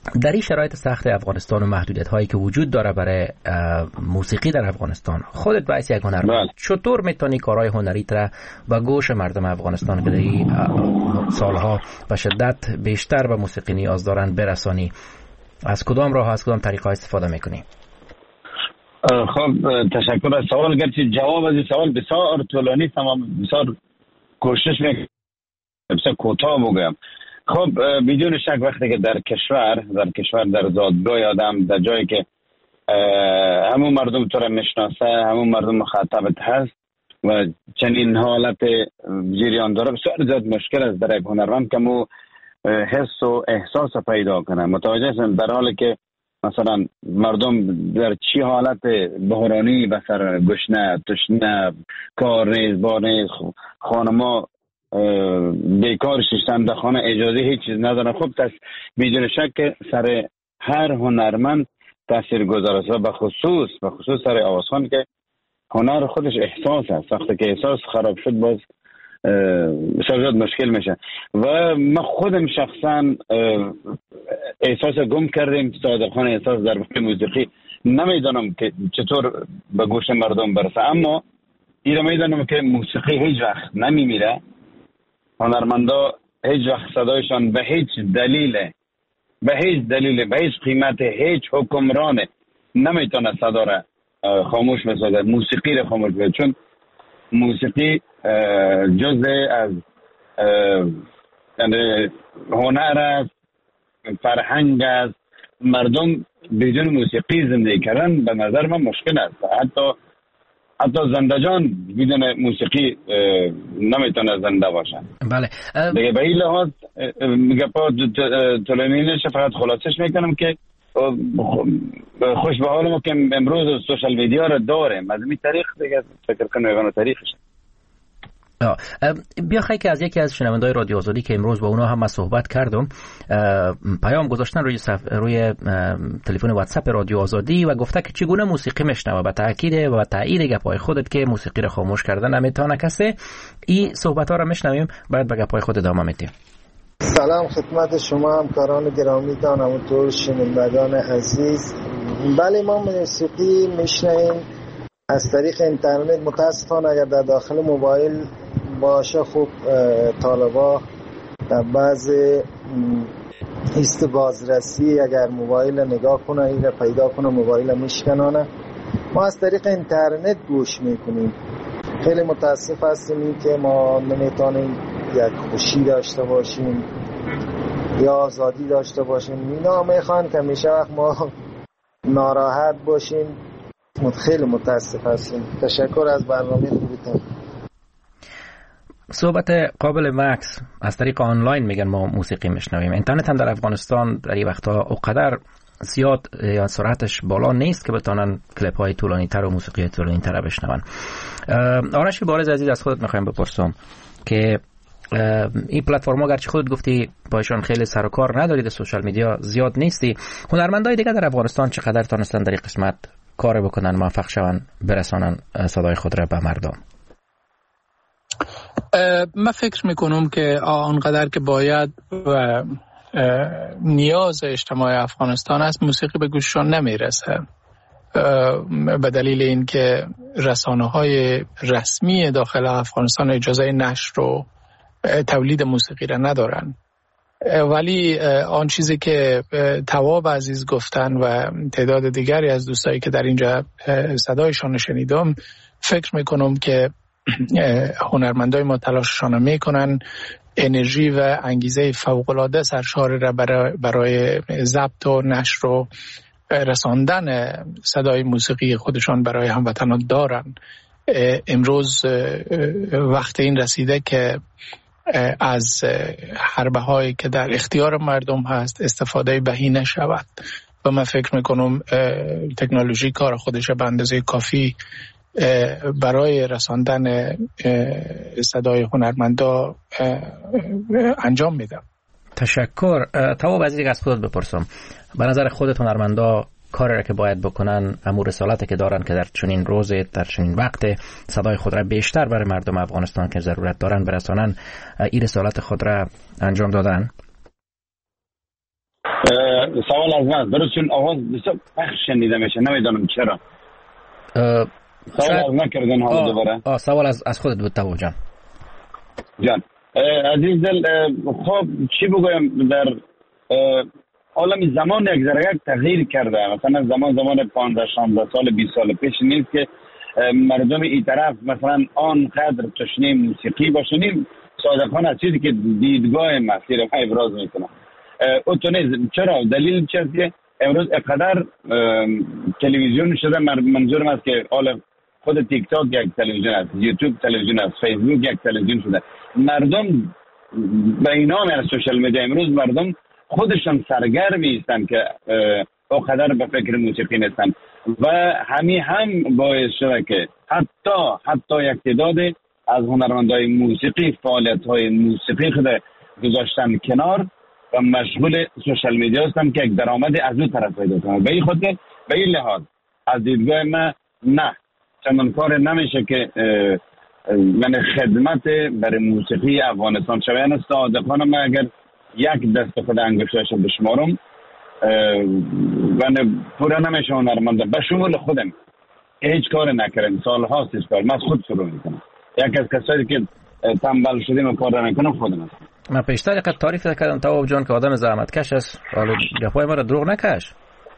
در این شرایط سخت افغانستان و محدودیت هایی که وجود داره برای موسیقی در افغانستان، خودت باعث یک هنرمند چطور میتونی کارهای هنری را به گوش مردم افغانستان که در این سالها به شدت بیشتر به موسیقی نیاز دارن برسانی؟ از کدام راه، از کدام طریقه استفاده میکنی؟ خب تشکر از سوال. گرچه جواب از این سوال بسیار طولانی تمام، بسیار کوشش میکنم بسیار کوتاه بگم. خب بدون شک وقتی که در کشور در زادگاه آدم، در جایی که همون مردم تو را میشناسه، همون مردم مخاطبت هست و چنین حالت جریان داره، بسیار زیاد مشکل است در یک هنرمند که مو حس و احساس پیدا کنه. متوجه هستم در حالی که مثلا مردم در چی حالت بحرانی به سر، گشنه، تشنه، کار نیست، بار نیست، خانما بیکار ششتن در خانه، اجازه هیچ چیز ندارن. خب بدون شک سر هر هنرمند تاثیر گذار است و به خصوص سر آوازخوان که هنر خودش احساس است. وقتی که احساس خراب شد باز بسیار مشکل میشه و من خودم شخصا احساس گم کردیم صادقانه احساس در باره موسیقی. نمیدانم که چطور به گوش مردم برسه، اما این میدانم که موسیقی هیچ وقت نمیمیره. هنرمندا هیچ وقت صدایشان به هیچ دلیل، به هیچ قیمت، هیچ حکمران نمیتونه صدا را خاموش بسازه، موسیقی را خاموش بسازه. چون موسیقی جزء از هنر است، فرهنگ است. مردم بدون موسیقی زندگی کردن به نظر من مشکل است. حتی زندجان بدون موسیقی نمیتونه زنده باشن. بله. دیگه به این لحاظ میگه طولانی نشه، فقط خلاصش میکنم که خوش به حال ما که امروز سوشال میدیا رو داریم، از این طریق دیگه فکر کنم یگانه طریقش. بیا خیلی که از یکی از شنونده‌های رادیو آزادی که امروز با اونا هم صحبت کردم پیام گذاشتن روی تلفن واتساپ رادیو آزادی و گفته که چگونه موسیقی میشنوه. با تاکید و تایید گپای خودت که موسیقی رو خاموش کردن نمیتونه کسی. این صحبت‌ها رو میشنویم، بعد به گپای خود ادامه میدیم. سلام خدمت شما همکاران گرامی دان، همونطور شنوندگان عزیز. بله، ما موسیقی میشنویم از طریق اینترنت. متاسفانه اگر در داخل موبایل باشه خوب طالبا در بعض ایست بازرسی اگر موبایل نگاه کنه این را پیدا کنه، موبایل میشکنانه. ما از طریق اینترنت گوش میکنیم. خیلی متاسف هستیم این که ما نمیتونیم یک خوشی داشته باشیم یا آزادی داشته باشیم. اینا میخوان که میشه وقت ما ناراحت باشیم. خیلی متاسف هستیم. تشکر از برنامه خوبتون. صحبت قابل مکس از طریق آنلاین میگن ما موسیقی میشنویم. اینترنت هم در افغانستان در این وقتا اونقدر زیاد یا سرعتش بالا نیست که بتونن کلیپ های طولانی تر و موسیقی طولانی تر بشنون. آرش بارز عزیز، از خودت میخوایم بپرسم که این پلتفرما گرچه خودت گفتی باشون خیلی سر و کار ندارید، سوشال میدیا زیاد نیستی، هنرمندای دیگه در افغانستان چقدر تونستن در این قسمت کار بکنن، موفق شون برسانن صدای خود را به مردم؟ من فکر میکنم که آنقدر که باید و نیاز اجتماع افغانستان است موسیقی به گوششان نمیرسه، به دلیل اینکه رسانه‌های رسمی داخل افغانستان اجازه نشر و تولید موسیقی را ندارن. ولی آن چیزی که تواب عزیز گفتن و تعداد دیگری از دوستایی که در اینجا صدایشان شنیدم، فکر میکنم که هنرمندای ما تلاششان میکنن انرژی و انگیزه فوق‌العاده سرشار را برای ضبط و نشر و رساندن صدای موسیقی خودشان برای هموطنان دارن. امروز وقت این رسیده که از حربه هایی که در اختیار مردم هست استفاده بهینه شود و من فکر میکنم تکنولوژی کار خودش به اندازه کافی برای رساندن صدای هنرمندا انجام میده. تشکر. تواب عزیز، از خودت بپرسم، به نظر خودت هنرمندا کاری را که باید بکنن، امور رسالتی که دارن که در چنین روز، در چنین وقت صدای خود را بیشتر برای مردم افغانستان که ضرورت دارن برسانن، این رسالت خود را انجام دادن؟ سوال از من درست، چون آواز بسیار پخش شنیده میشه، نمیدونم چرا. سوال از من کردن حالا دوباره. سوال از خودت بود تواب جان. عزیز دل، خب چی بگویم، در عالم زمان یک ذره تغییر کرده. مثلا زمان 15 16 سال 20 سال پیش نیست که مردم این طرف مثلا آنقدر تشنه موسیقی باشنیم. صادقانه چیزی که دیدگاه مسیر ما ابراز میکنم چرا دلیل چیست که امروز اقدر تلویزیون شده، منظورم است که خود تیک تاک یک تلویزیون است، یوتیوب تلویزیون است، فیسبوک یک تلویزیون شده. مردم به اینام از سوشال میدیا امروز مردم خودشان سرگرمی هستند که اقدر به فکر موسیقی نیستند و هم باعث شده که حتی یک تعداد از هنرمندای موسیقی فعالیت‌های موسیقی خود گذاشتن کنار و مشغول سوشال میدیا هستن که یک درآمد از اون طرف پیدا کنن. به این خاطر به این لحاظ از دیدگاه من نه چندان کار نمیشه که من خدمت برای موسیقی افغانستان شوه. یعنی صادقانه من اگر یک دست خود انگشتاشو بشمارم من پورا نمیشه هنرمنده به شمول خودم هیچ کار نکردم، سال هاست هیچ کار. من خود شروع میکنم. یک از کسایی که تنبل شدیم و کار نمیکنم خودم هستم. من پیشتر یک تعریف کردم تواب جان که آدم زحمتکش است. حالا گپای ما رو دروغ نکش.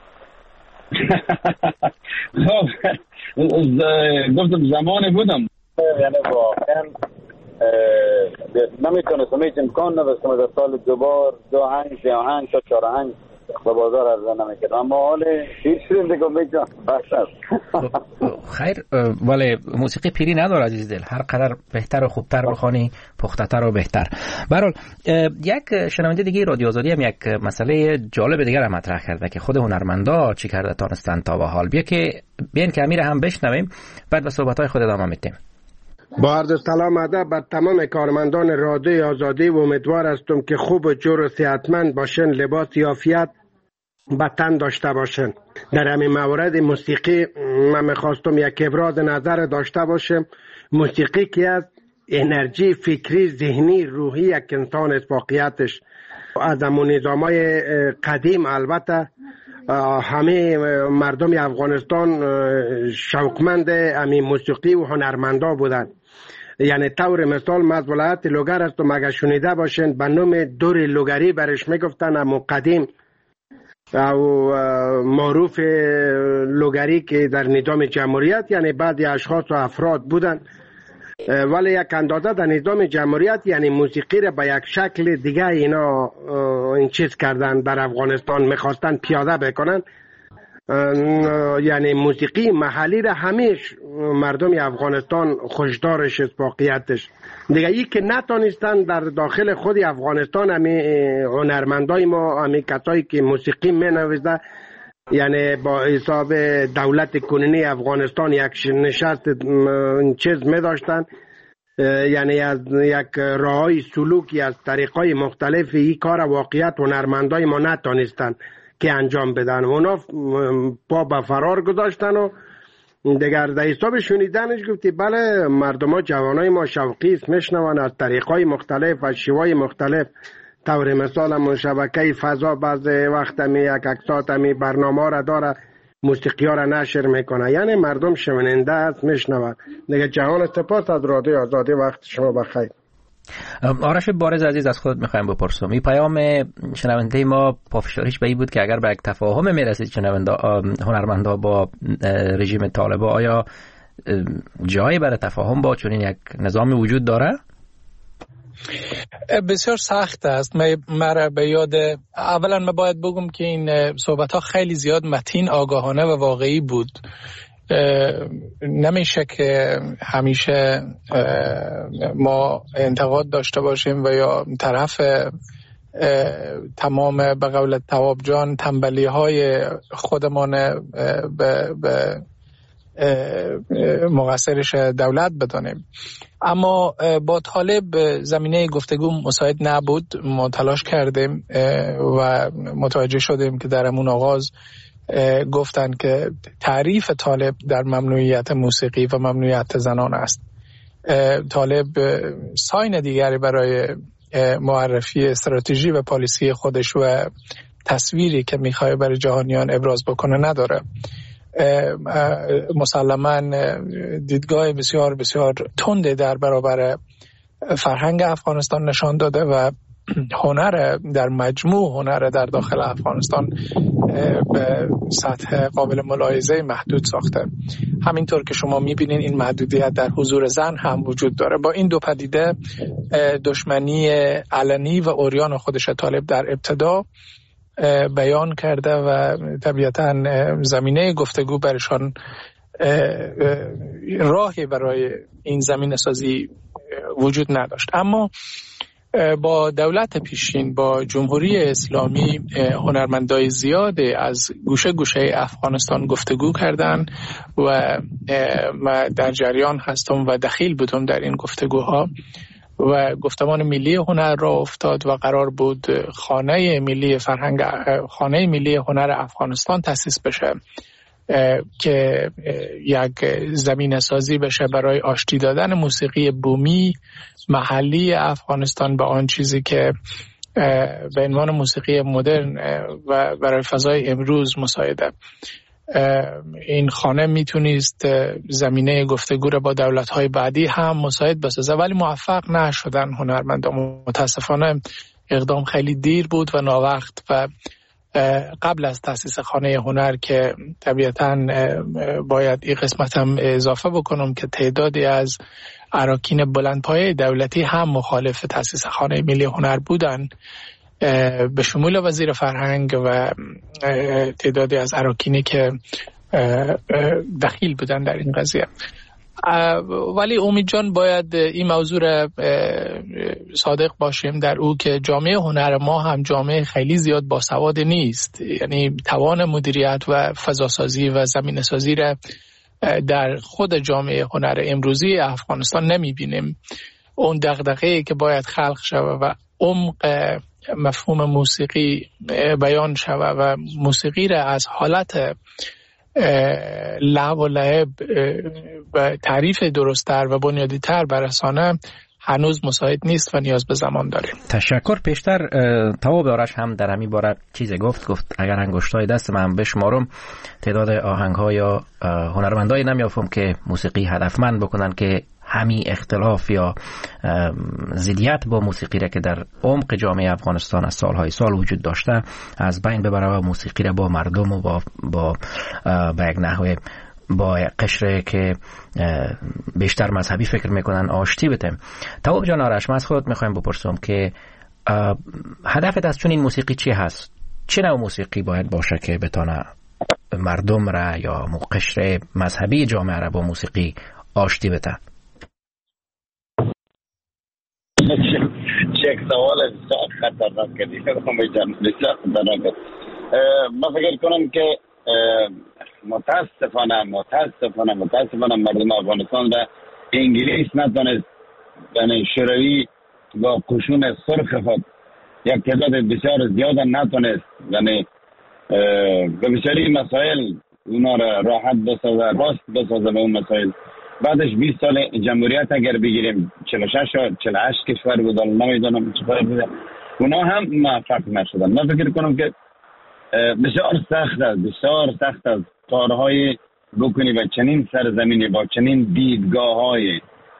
خب گفتم زمانی بودم، یعنی واقعا نمیتونستم هیچ امکان نداشتم در سال دوبار 2 آهنگ 3 آهنگ 4 آهنگ به بازار عرضه نمیکردم، اما حال هیچ شدیم دیگه میگم بخش است. خیر، ولی موسیقی پیری نداره عزیز دل، هر قدر بهتر و خوبتر بخوانی پخته‌تر و بهتر. برحال یک شنونده دیگه رادیو آزادی هم یک مسئله جالب دیگر هم مطرح کرده که خود هنرمندا چی کرده تانستن تا به حال. بیاین که امیر هم بشنویم، بعد به صحبت‌های خود ادامه میدیم. با عرض سلام ادب بر تمام کارمندان رادیو آزادی و امیدوار هستم که خوب و جور و صحتمند باشن، لباس یافیت به تن داشته باشن. در همین مورد موسیقی من میخواستم یک ابراز نظر داشته باشم. موسیقی که از انرژی فکری ذهنی روحی یک انسان است واقعیتش. از همون نظامای قدیم البته همه مردم افغانستان شوقمند همین موسیقی و هنرمندا بودن. یعنی طور مثال من از ولایت لوگر هستم، اگر شنیده باشین به نام دور لوگری برش میگفتن، همون قدیم او معروف لوگری که در نظام جمهوریت یعنی بعضی اشخاص و افراد بودن، ولی یک اندازه در نظام جمهوریت یعنی موسیقی را به یک شکل دیگه اینا این چیز کردن، در افغانستان میخواستن پیاده بکنن. یعنی موسیقی محلی را همیش مردم افغانستان خوشدارش است واقعیتش. دیگه ای که نتونستن در داخل خود افغانستان همی هنرمندای ما، همی کسایی که موسیقی مینویسه، یعنی با حساب دولت کنونی افغانستان یک نشست چیز می داشتن، یعنی از یک راههای سلوکی از طریقای مختلف این کار واقعیت هنرمندای ما نتونستن که انجام بدن. اونا پا به فرار گذاشتن و دیگر در حساب شنیدنش گفتی بله مردم ها جوانای ما شوقی است، میشنون از طریقای مختلف و شیوای مختلف. طور مثال همون شبکه فضا بعض وقت همی یک ساعت همی برنامه را داره، موسیقی ها را نشر میکنه، یعنی مردم شنونده است میشنون. دیگه جهان سپاس از رادیو آزادی، وقت شما بخیر. آرش بارز عزیز از خودت میخوایم بپرسم، این پیام شنونده ما پافشاریش به این بود که اگر به یک تفاهم میرسید هنرمندا با رژیم طالبان، آیا جایی برای تفاهم با چنین یک نظام وجود داره؟ بسیار سخت است. مرا به یاد اولا من باید بگم که این صحبت ها خیلی زیاد متین، آگاهانه و واقعی بود. نمیشه که همیشه ما انتقاد داشته باشیم و یا طرف تمام به قول تواب جان تنبلی های خودمان به مقصرش دولت بدانیم. اما با طالب زمینه گفتگو مساعد نبود. ما تلاش کردیم و متوجه شدیم که در همون آغاز گفتن که تعریف طالب در ممنوعیت موسیقی و ممنوعیت زنان است. طالب ساین دیگری برای معرفی استراتژی و پالیسی خودش و تصویری که میخواد برای جهانیان ابراز بکنه نداره. مسلماً دیدگاه بسیار بسیار تنده در برابر فرهنگ افغانستان نشان داده و هنر در مجموع هنر در داخل افغانستان به سطح قابل ملاحظه محدود ساخته. همینطور که شما میبینین این محدودیت در حضور زن هم وجود داره. با این دو پدیده دشمنی علنی و عریان خودش طالب در ابتدا بیان کرده و طبیعتاً زمینه گفتگو برشان راهی برای این زمینه سازی وجود نداشت. اما با دولت پیشین، با جمهوری اسلامی، هنرمندای زیاده از گوشه گوشه افغانستان گفتگو کردن و من در جریان هستم و دخیل بودم در این گفتگوها و گفتمان ملی هنر را افتاد و قرار بود خانه ملی هنر افغانستان تأسیس بشه که یک زمینه سازی بشه برای آشتی دادن موسیقی بومی محلی افغانستان به آن چیزی که به عنوان موسیقی مدرن و برای فضای امروز مساعده. این خانه میتونست زمینه گفتگو را با دولت‌های بعدی هم مساعد بسازه، ولی موفق نشدن هنرمندان. متاسفانه اقدام خیلی دیر بود و ناوقت و قبل از تأسیس خانه هنر که طبیعتاً باید این قسمت هم اضافه بکنم که تعدادی از اراکین بلندپایه دولتی هم مخالف تأسیس خانه ملی هنر بودن، به شمول وزیر فرهنگ و تعدادی از اراکینی که دخیل بودن در این قضیه. ولی امید جان باید این موضوع را صادق باشیم در او که جامعه هنر ما هم جامعه خیلی زیاد باسواد نیست، یعنی توان مدیریت و فضاسازی و زمینه سازی را در خود جامعه هنر امروزی افغانستان نمیبینیم. اون دغدغه‌ای که باید خلق شود و عمق مفهوم موسیقی بیان شود و موسیقی را از حالت لعب و لعب و تعریف درست‌تر و بنیادی‌تر برسانه هنوز مساعد نیست و نیاز به زمان داریم. تشکر. پیشتر تواب آرش هم در همین باره چیزی گفت اگر انگشتای دست من بشمارم تعداد آهنگ‌ها یا هنرمندای نمیافم که موسیقی هدفمند بکنن که همین اختلاف یا ضدیت با موسیقی را که در عمق جامعه افغانستان از سالهای سال وجود داشته از بین ببره و موسیقی را با مردم و با یک نحوه با قشره که بیشتر مذهبی فکر میکنن آشتی بده. تواب جان آرش، من از خودت میخوایم بپرسم که هدفت از چون این موسیقی چی هست؟ چه نوع موسیقی باید باشه که بتونه مردم را یا قشر مذهبی جامعه را با موسیقی آشتی بده؟ چک سوال خطرناک کردی. من فکر کنم که متاسفانه مردم افغانستان را انگلیس نتونست، یعنی شوروی با قشون سرخ خود یک تعداد بسیار زیاد نتونست، یعنی به بسیاری مسائل اونا را راحت بسازه، راست بسازه به اون مسائل. بعدش 20 سال جمهوریت اگر بگیریم 46 یا 48 کشور بود، نمیدونم چه کار بوده، اونا هم موفق نشدن. من فکر کنم که بسیار سخت است کارهای بکنی و چنین سرزمینی با چنین دیدگاه‌های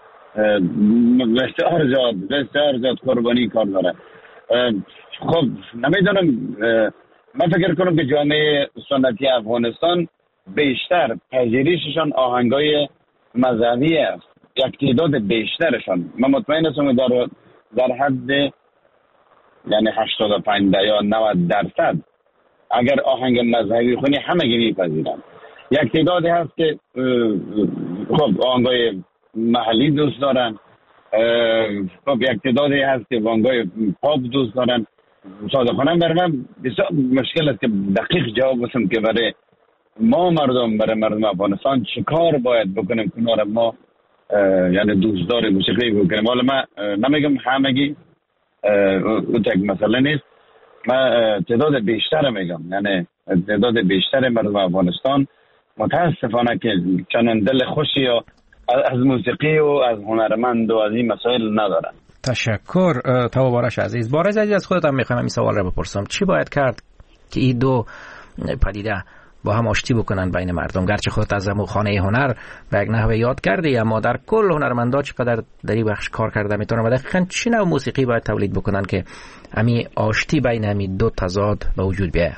بسیار زیاد قربانی کار داره. خب نمیدونم، من فکر کنم که جامعه سنتی افغانستان بیشتر پذیرششان آهنگای مذهبی است، یک تعداد بیشترشان. من مطمئن هستم در حد یعنی 85 یا 90% اگر آهنگ مذهبی خونی همگی میپذیرن. یک تعدادی هست که خب آهنگای محلی دوست دارن، خب یک تعدادی هست که آهنگای پاپ دوست دارن. صادقانه برای من بسیار مشکل است که دقیق جواب بدم که برای مردم افغانستان چه کار باید بکنیم کنار ما یعنی دوستدار موسیقی بکنیم. حالا من نمیگم همگی، اون تک مسئله نیست، من تعداد بیشتر میگم، یعنی تعداد بیشتر مردم افغانستان متاسفانه که چنان دل خوشی از موسیقی و از هنرمند و از این مسائل ندارن. تشکر. تواب آرش عزیز. بارز عزیز، از خودت هم میخوام این سوال رو بپرسم. چی باید کرد که این دو پدیده با هم آشتی بکنن بین مردم. گرچه خودت از خانه هنر به یک نحوه یاد کردی، اما در کل هنرمندا چقدر در این بخش کار کرده میتونن و دقیقاً چه نوع موسیقی باید تولید بکنن که همین آشتی بین همین دو تضاد به وجود بیاید؟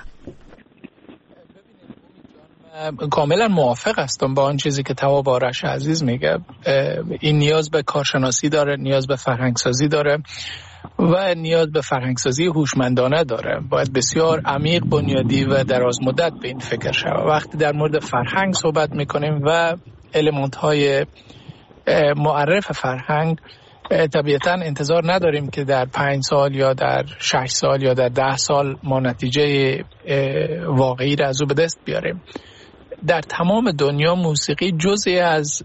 کاملا موافق هستم با آن چیزی که تواب آرش عزیز میگه. این نیاز به کارشناسی داره، نیاز به فرهنگسازی داره و نیاز به فرهنگسازی هوشمندانه داره. باید بسیار عمیق، بنیادی و دراز مدت به این فکر شود. وقتی در مورد فرهنگ صحبت میکنیم و المنت های معرف فرهنگ، طبیعتا انتظار نداریم که در 5 سال یا در 6 سال یا در 10 سال ما نتیجه واقعی را از او به دست بیاریم. در تمام دنیا موسیقی جزئی از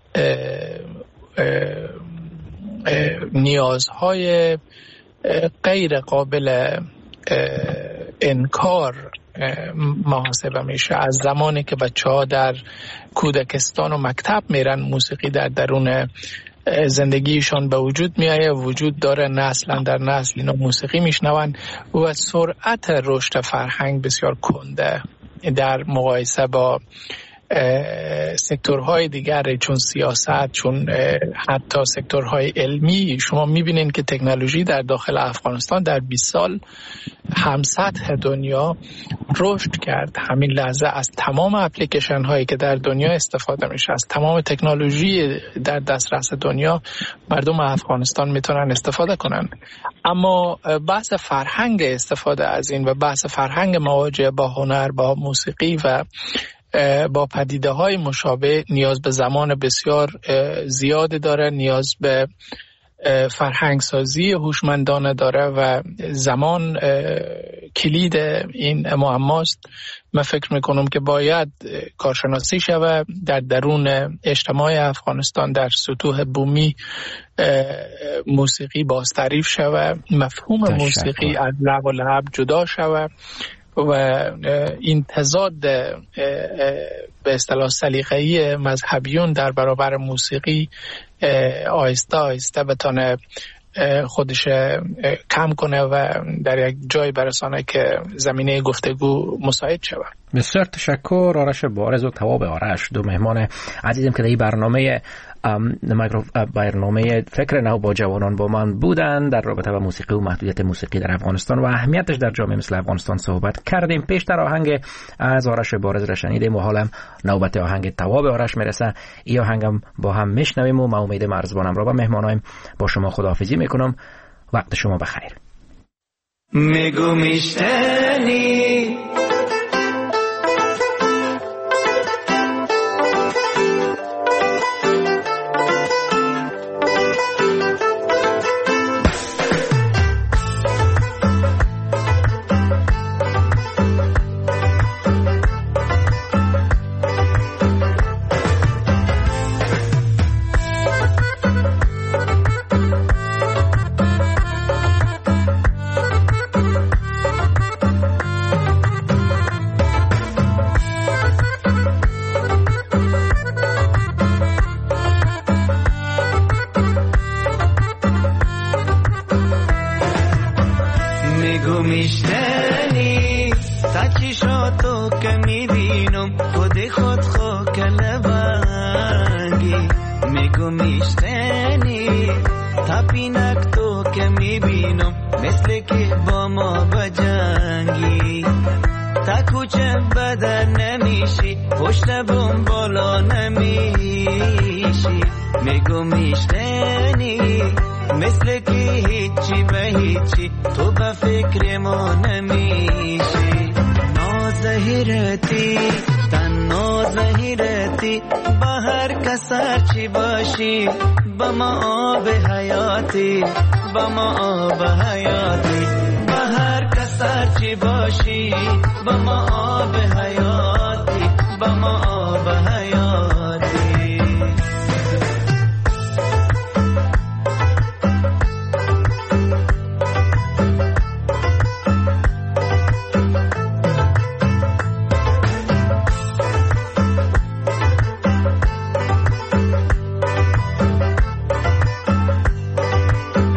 نیازهای غیر قابل انکار محاسبه میشه. از زمانی که بچه‌ها در کودکستان و مکتب میرن، موسیقی در درون زندگیشان به وجود میایه، وجود داره، نسل در نسل اینا موسیقی میشنون و سرعت رشد فرهنگ بسیار کنده در مقایسه با سکتورهای دیگر چون سیاست، چون حتی سکتورهای علمی. شما میبینین که تکنولوژی در داخل افغانستان در 20 سال هم سطح دنیا رشد کرد. همین لحظه از تمام اپلیکیشن هایی که در دنیا استفاده میشه، از تمام تکنولوژی در دسترس دنیا، مردم افغانستان میتونن استفاده کنن. اما بحث فرهنگ استفاده از این و بحث فرهنگ مواجهه با هنر، با موسیقی و با پدیده های مشابه نیاز به زمان بسیار زیاد داره، نیاز به فرهنگ سازی هوشمندانه داره و زمان کلید این معماست. من فکر میکنم که باید کارشناسی شود در درون اجتماع افغانستان، در سطوح بومی موسیقی باز تعریف شود، مفهوم موسیقی از لب و لب جدا شود و این تضاد به اصطلاح سلیقه‌ای مذهبیون در برابر موسیقی آهسته آهسته بتونه خودش کم کنه و در یک جای برسانه که زمینه گفتگو مساعد شود. بسیار تشکر آرش بارز و تواب آرش، دو مهمان عزیزم که در این برنامه فکر نو با جوانان با من بودن. در رابطه با موسیقی و محدودیت موسیقی در افغانستان و اهمیتش در جامعه مثل افغانستان صحبت کردیم. پیشتر آهنگ از آرش بارز را شنیدیم و حالا نوبت آهنگ تواب آرش میرسه. این آهنگم با هم میشنویم و من امید مرزبانم را با مهمانایم با شما خداحافظی میکنم. وقت شما بخیر. میگو میشتنی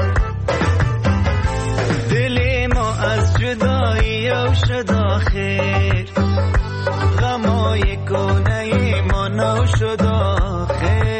جدایی و شد آخر آخر